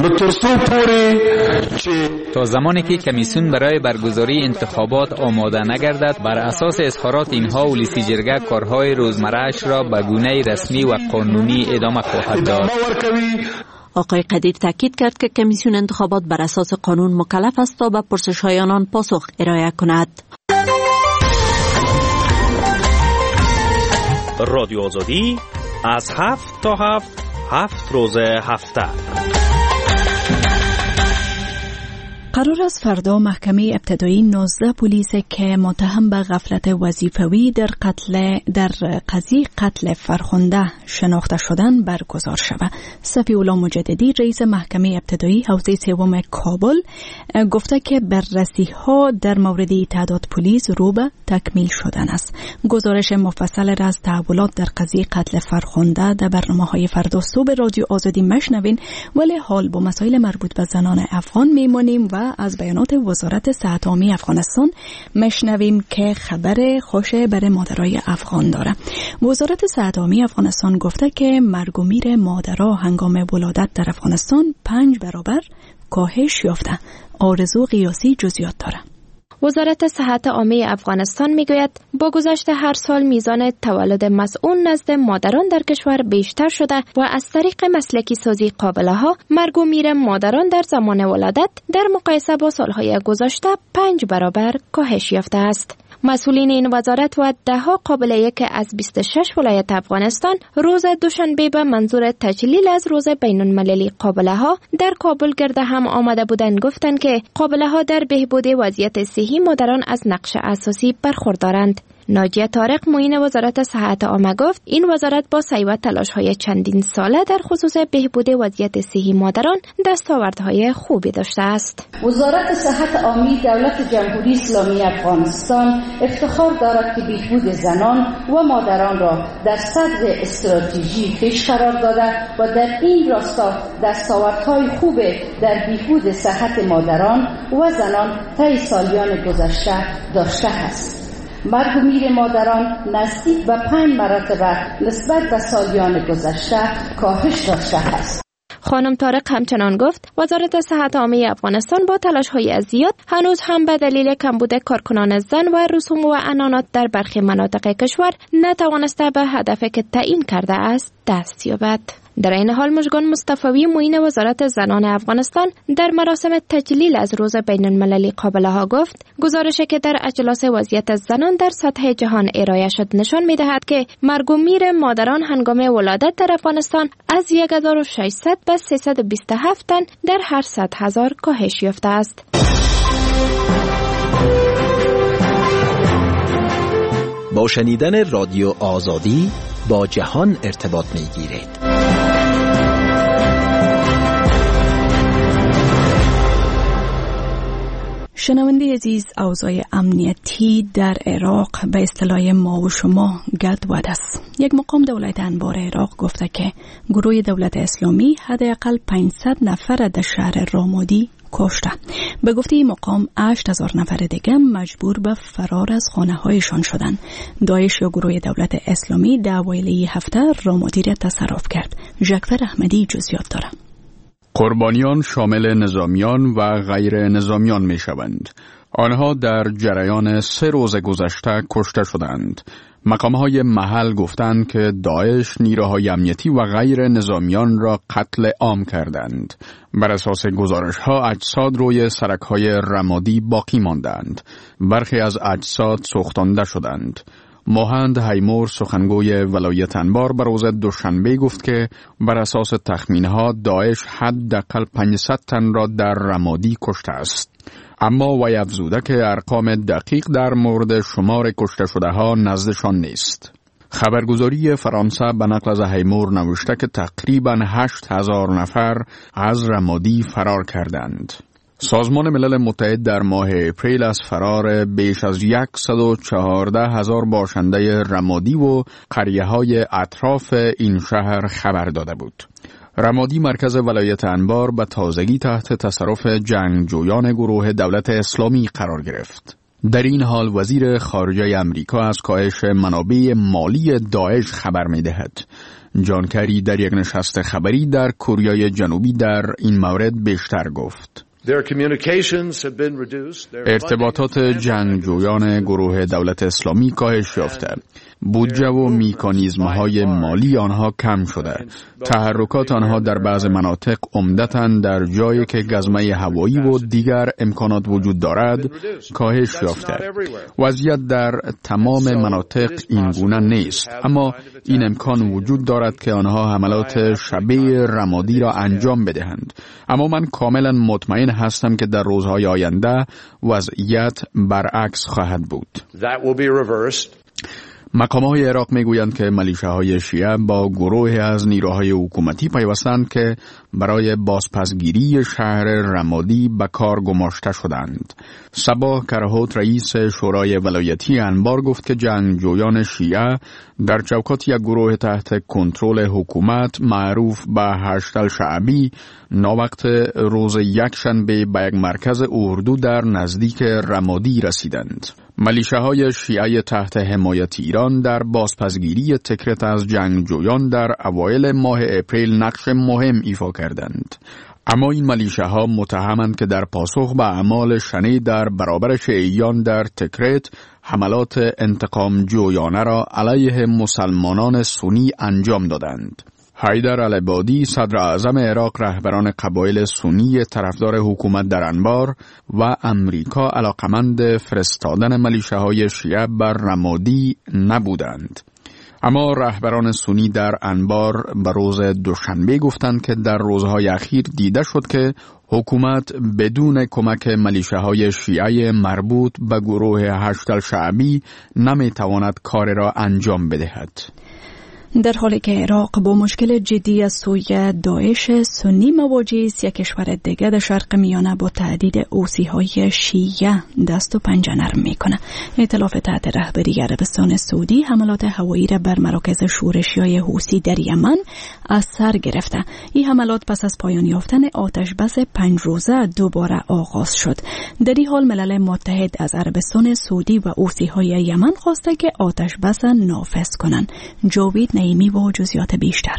تا زمانی که کمیسیون برای برگزاری انتخابات آماده نگردد، بر اساس اظهارات اینها ولسی جرگه کارهای روزمره‌اش را به گونه رسمی و قانونی ادامه خواهد داد. آقای قدیر تاکید کرد که کمیسیون انتخابات بر اساس قانون مکلف است تا به پرسش‌های آنان پاسخ ارائه کند. رادیو آزادی از 7 تا 7 روز هفته. قرار است فردا محکمه ابتدایی 19 پلیس که متهم به غفلت وظیفوی در قضیه قتل فرخنده شناخته شدن برگزار شود. صفی الله مجددی رئیس محکمه ابتدایی حوزه سوم کابل گفته که بررسی‌ها در مورد تعداد پلیس رو به تکمیل شدن است. گزارش مفصل را از تحولات در قضیه قتل فرخنده در برنامه‌های فردا صبح رادیو آزادی مشنوین، ولی حال با مسائل مربوط به زنان افغان میمانیم و از بیانات وزارت صحت عامه افغانستان مشنویم که خبر خوش برای مادرای افغان داره. وزارت صحت عامه افغانستان گفته که مرگ و میر مادرها هنگام ولادت در افغانستان 5 برابر کاهش یافته. آرزو قیاسی جزئیات داره. وزارت صحت عامه افغانستان میگوید با گذشت هر سال میزان تولد مسئول نزد مادران در کشور بیشتر شده و از طریق مسلکی سازی قابله ها مرگ و میر مادران در زمان ولادت در مقایسه با سالهای گذشته 5 برابر کاهش یافته است. مسئولین این وزارت و دهها قابله که از 26 ولایت افغانستان روز دوشنبه به منظور تجلیل از روز بین المللی قابله ها در کابل گرد هم آمده بودند گفتند که قابله ها در بهبود وضعیت صحی مادران از نقش اساسی برخوردارند. ناجیه طارق معین وزارت صحت عامه گفت این وزارت با سعی و تلاش‌های چندین ساله در خصوص بهبود وضعیت صحی مادران دستاوردهای خوبی داشته است. وزارت صحت عامه دولت جمهوری اسلامی افغانستان افتخار دارد که بهبود زنان و مادران را در صدر استراتژی پیش قرار داده و در این راستا دستاوردهای خوب در بهبود صحت مادران و زنان طی سالیان گذشته داشته است. مرگ و میر مادران نزدیک به 5 مرتبه نسبت به سالیان گذشته کاهش داشته است. خانم طارق همچنان گفت وزارت صحت عامه افغانستان با تلاش‌های زیاد هنوز هم به دلیل کمبود کارکنان زن و رسوم و عنانات در برخی مناطق کشور نتوانسته به هدفی که تعیین کرده است دست یابد. در این حال مژگان مصطفی معین وزارت زنان افغانستان در مراسم تجلیل از روز بین المللی قابله ها گفت گزارشی که در اجلاس وضعیت زنان در سطح جهان ارائه شد نشان می‌دهد که مرگ و میر مادران هنگام ولادت در افغانستان از 1600 به 327 تن در هر 100,000 کاهش یافته است. با شنیدن رادیو آزادی با جهان ارتباط می‌گیرید. شنونده عزیز، اوضاع امنیتی در عراق به اصطلاح ما و شما گدود است. یک مقام دولت انبار عراق گفته که گروه دولت اسلامی حداقل 500 نفر در شهر رامادی کشته. به گفته این مقام 8000 نفر دیگه مجبور به فرار از خانه هایشان شدند. داعش یا گروه دولت اسلامی در اوایل هفته رامادی را تصرف کرد. ژکفر احمدی جزئیات داره. قربانیان شامل نظامیان و غیر نظامیان می شوند. آنها در جریان 3 روز گذشته کشته شدند. مقامهای محل گفتند که داعش نیروهای امنیتی و غیر نظامیان را قتل عام کردند. بر اساس گزارش‌ها اجساد روی سرک‌های رمادی باقی ماندند. برخی از اجساد سوختانده شدند. ماهند هیمور سخنگوی ولایت انبار به روز دوشنبه گفت که بر اساس تخمین‌ها داعش حداقل 500 تن را در رمادی کشته است. اما وی افزوده که ارقام دقیق در مورد شمار کشته شده ها نزدشان نیست. خبرگزاری فرانسه به نقل از هیمور نوشته که تقریباً 8000 نفر از رمادی فرار کردند. سازمان ملل متحد در ماه اپریل از فرار بیش از 114,000 باشنده رمادی و قریه‌های اطراف این شهر خبر داده بود. رمادی مرکز ولایت انبار به تازگی تحت تصرف جنگجویان گروه دولت اسلامی قرار گرفت. در این حال وزیر خارجه امریکا از کاهش منابع مالی داعش خبر می دهد. جان کری در یک نشست خبری در کره جنوبی در این مورد بیشتر گفت. ارتباطات جنگجویان گروه دولت اسلامی کاهش یافته. بودجه و میکانیزم‌های مالی آنها کم شده. تحرکات آنها در بعض مناطق عمدتاً در جایی که گزمه هوایی و دیگر امکانات وجود دارد کاهش یافته. وضعیت در تمام مناطق این گونه نیست، اما این امکان وجود دارد که آنها حملات شبیه رمادی را انجام بدهند. اما من کاملا مطمئن هستم که در روزهای آینده وضعیت برعکس خواهد بود. مقام‌های عراق میگویند که ملیشه‌های شیعه با گروه از نیروهای حکومتی پیوستند که برای بازپسگیری شهر رمادی به کار گماشته شدند. صباح کرهوت رئیس شورای ولایتی انبار گفت که جنگجویان شیعه در چوکات یک گروه تحت کنترل حکومت معروف به هشت الشعبی ناوقت روز یکشنبه به یک مرکز اردو در نزدیک رمادی رسیدند. ملیشه‌های شیعه تحت حمایت ایران در بازپسگیری تکرت از جنگجویان در اوایل ماه اپریل نقش مهم ایفا کردند. اما این ملیشه‌ها متهمند که در پاسخ به اعمال شنیع در برابر شیعیان در تکرت حملات انتقام جویانه را علیه مسلمانان سنی انجام دادند. حیدر العبادی صدر اعظم عراق رهبران قبایل سنی طرفدار حکومت در انبار و امریکا علاقمند فرستادن ملیشه‌های شیعه بر رمادی نبودند. اما رهبران سنی در انبار به روز دوشنبه گفتند که در روزهای اخیر دیده شد که حکومت بدون کمک ملیشه‌های شیعه مربوط به گروه هشت الشعبی نمیتواند کار را انجام بدهد. در حالی که عراق با مشکل جدی از سوی داعش سنی مواجه است، یک کشور دیگر در شرق میانه با تهدید حوثی‌های شیعه دست و پنجه نرم میکنه. ائتلاف تحت رهبری عربستان سعودی حملات هوایی را بر مراکز شورشیای حوثی در یمن از سر گرفته. این حملات پس از پایان یافتن آتش بس 5 روزه دوباره آغاز شد. در این حال ملل متحد از عربستان سعودی و حوثی‌های یمن خواسته که آتش بس نافذ کنند. جاوید نعیمی با جزئیات بیشتر.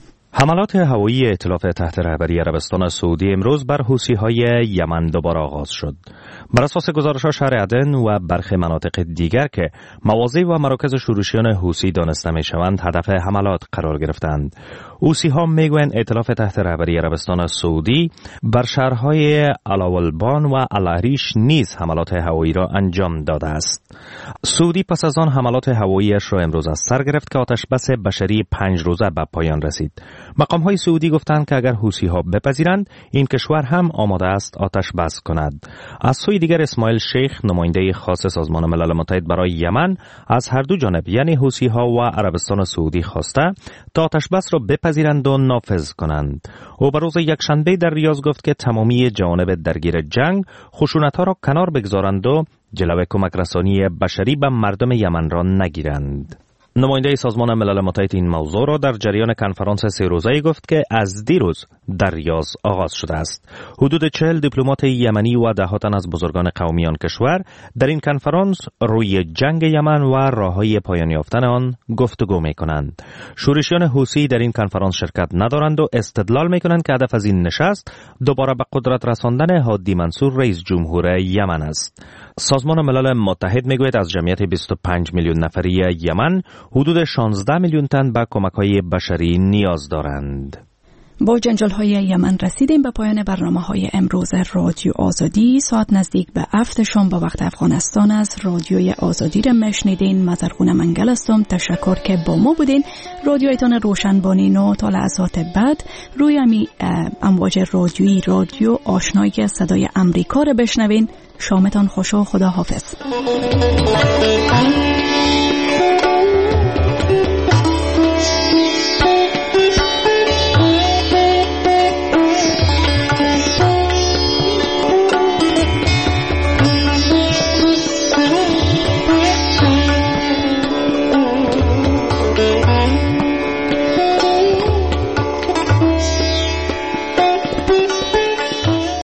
حملات هوایی ائتلاف تحت رهبری عربستان سعودی امروز بر حوثی‌های یمن دوباره آغاز شد. بر اساس گزارش‌ها شهر عدن و برخی مناطق دیگر که مواضع و مراکز شورشیان حوثی دانسته می‌شوند هدف حملات قرار گرفتند. حوثی‌ها میگویند ائتلاف تحت رهبری عربستان سعودی بر شهرهای الاولبان و العریش نیز حملات هوایی را انجام داده است. سعودی پس از آن حملات هوایی‌اش را امروز از سر گرفت که آتش بس بشری 5 روزه به پایان رسید. مقام‌های سعودی گفتند که اگر حوثی‌ها بپذیرند این کشور هم آماده است آتش بس کند. از سوی دیگر اسماعیل شیخ نماینده خاص سازمان ملل متحد برای یمن از هر دو جانب یعنی حوثی‌ها و عربستان سعودی خواسته تا آتش بس را بپذیرند و نافذ کنند. او بر روز یکشنبه در ریاض گفت که تمامی جوانب درگیر جنگ خشونت‌ها را کنار بگذارند و جلوی کمک رسانی بشری به مردم یمن را نگیرند. نماینده سازمان ملل متحد این موضوع را در جریان کنفرانس 3 روزه‌ای گفت که از دیروز در ریاض آغاز شده است. حدود 40 دیپلمات یمنی و دهها تن از بزرگان قومی آن کشور در این کنفرانس روی جنگ یمن و راه‌های پایان یافتن آن گفتگو می‌کنند. شورشیان حوثی در این کنفرانس شرکت ندارند و استدلال می‌کنند که هدف از این نشست دوباره به قدرت رساندن هادی منصور رئیس جمهور یمن است. سازمان ملل متحد میگوید از جمعیت 25 میلیون نفری یمن حدود 16 میلیون تن به کمک‌های بشری نیاز دارند. با جنجال‌های یمن رسیدیم به پایان برنامه‌های امروز رادیو آزادی. ساعت نزدیک به 7 شام با وقت افغانستان از رادیوی آزادی را میشنیدین. مزرخونه منگل هستم. تشکر که با ما بودین. رادیویتان روشن بانین و تا لحظات بعد روی امواج رادیویی رادیو آشنایی صدای امریکا را بشنوین. شامتان خوش و خدا حافظ.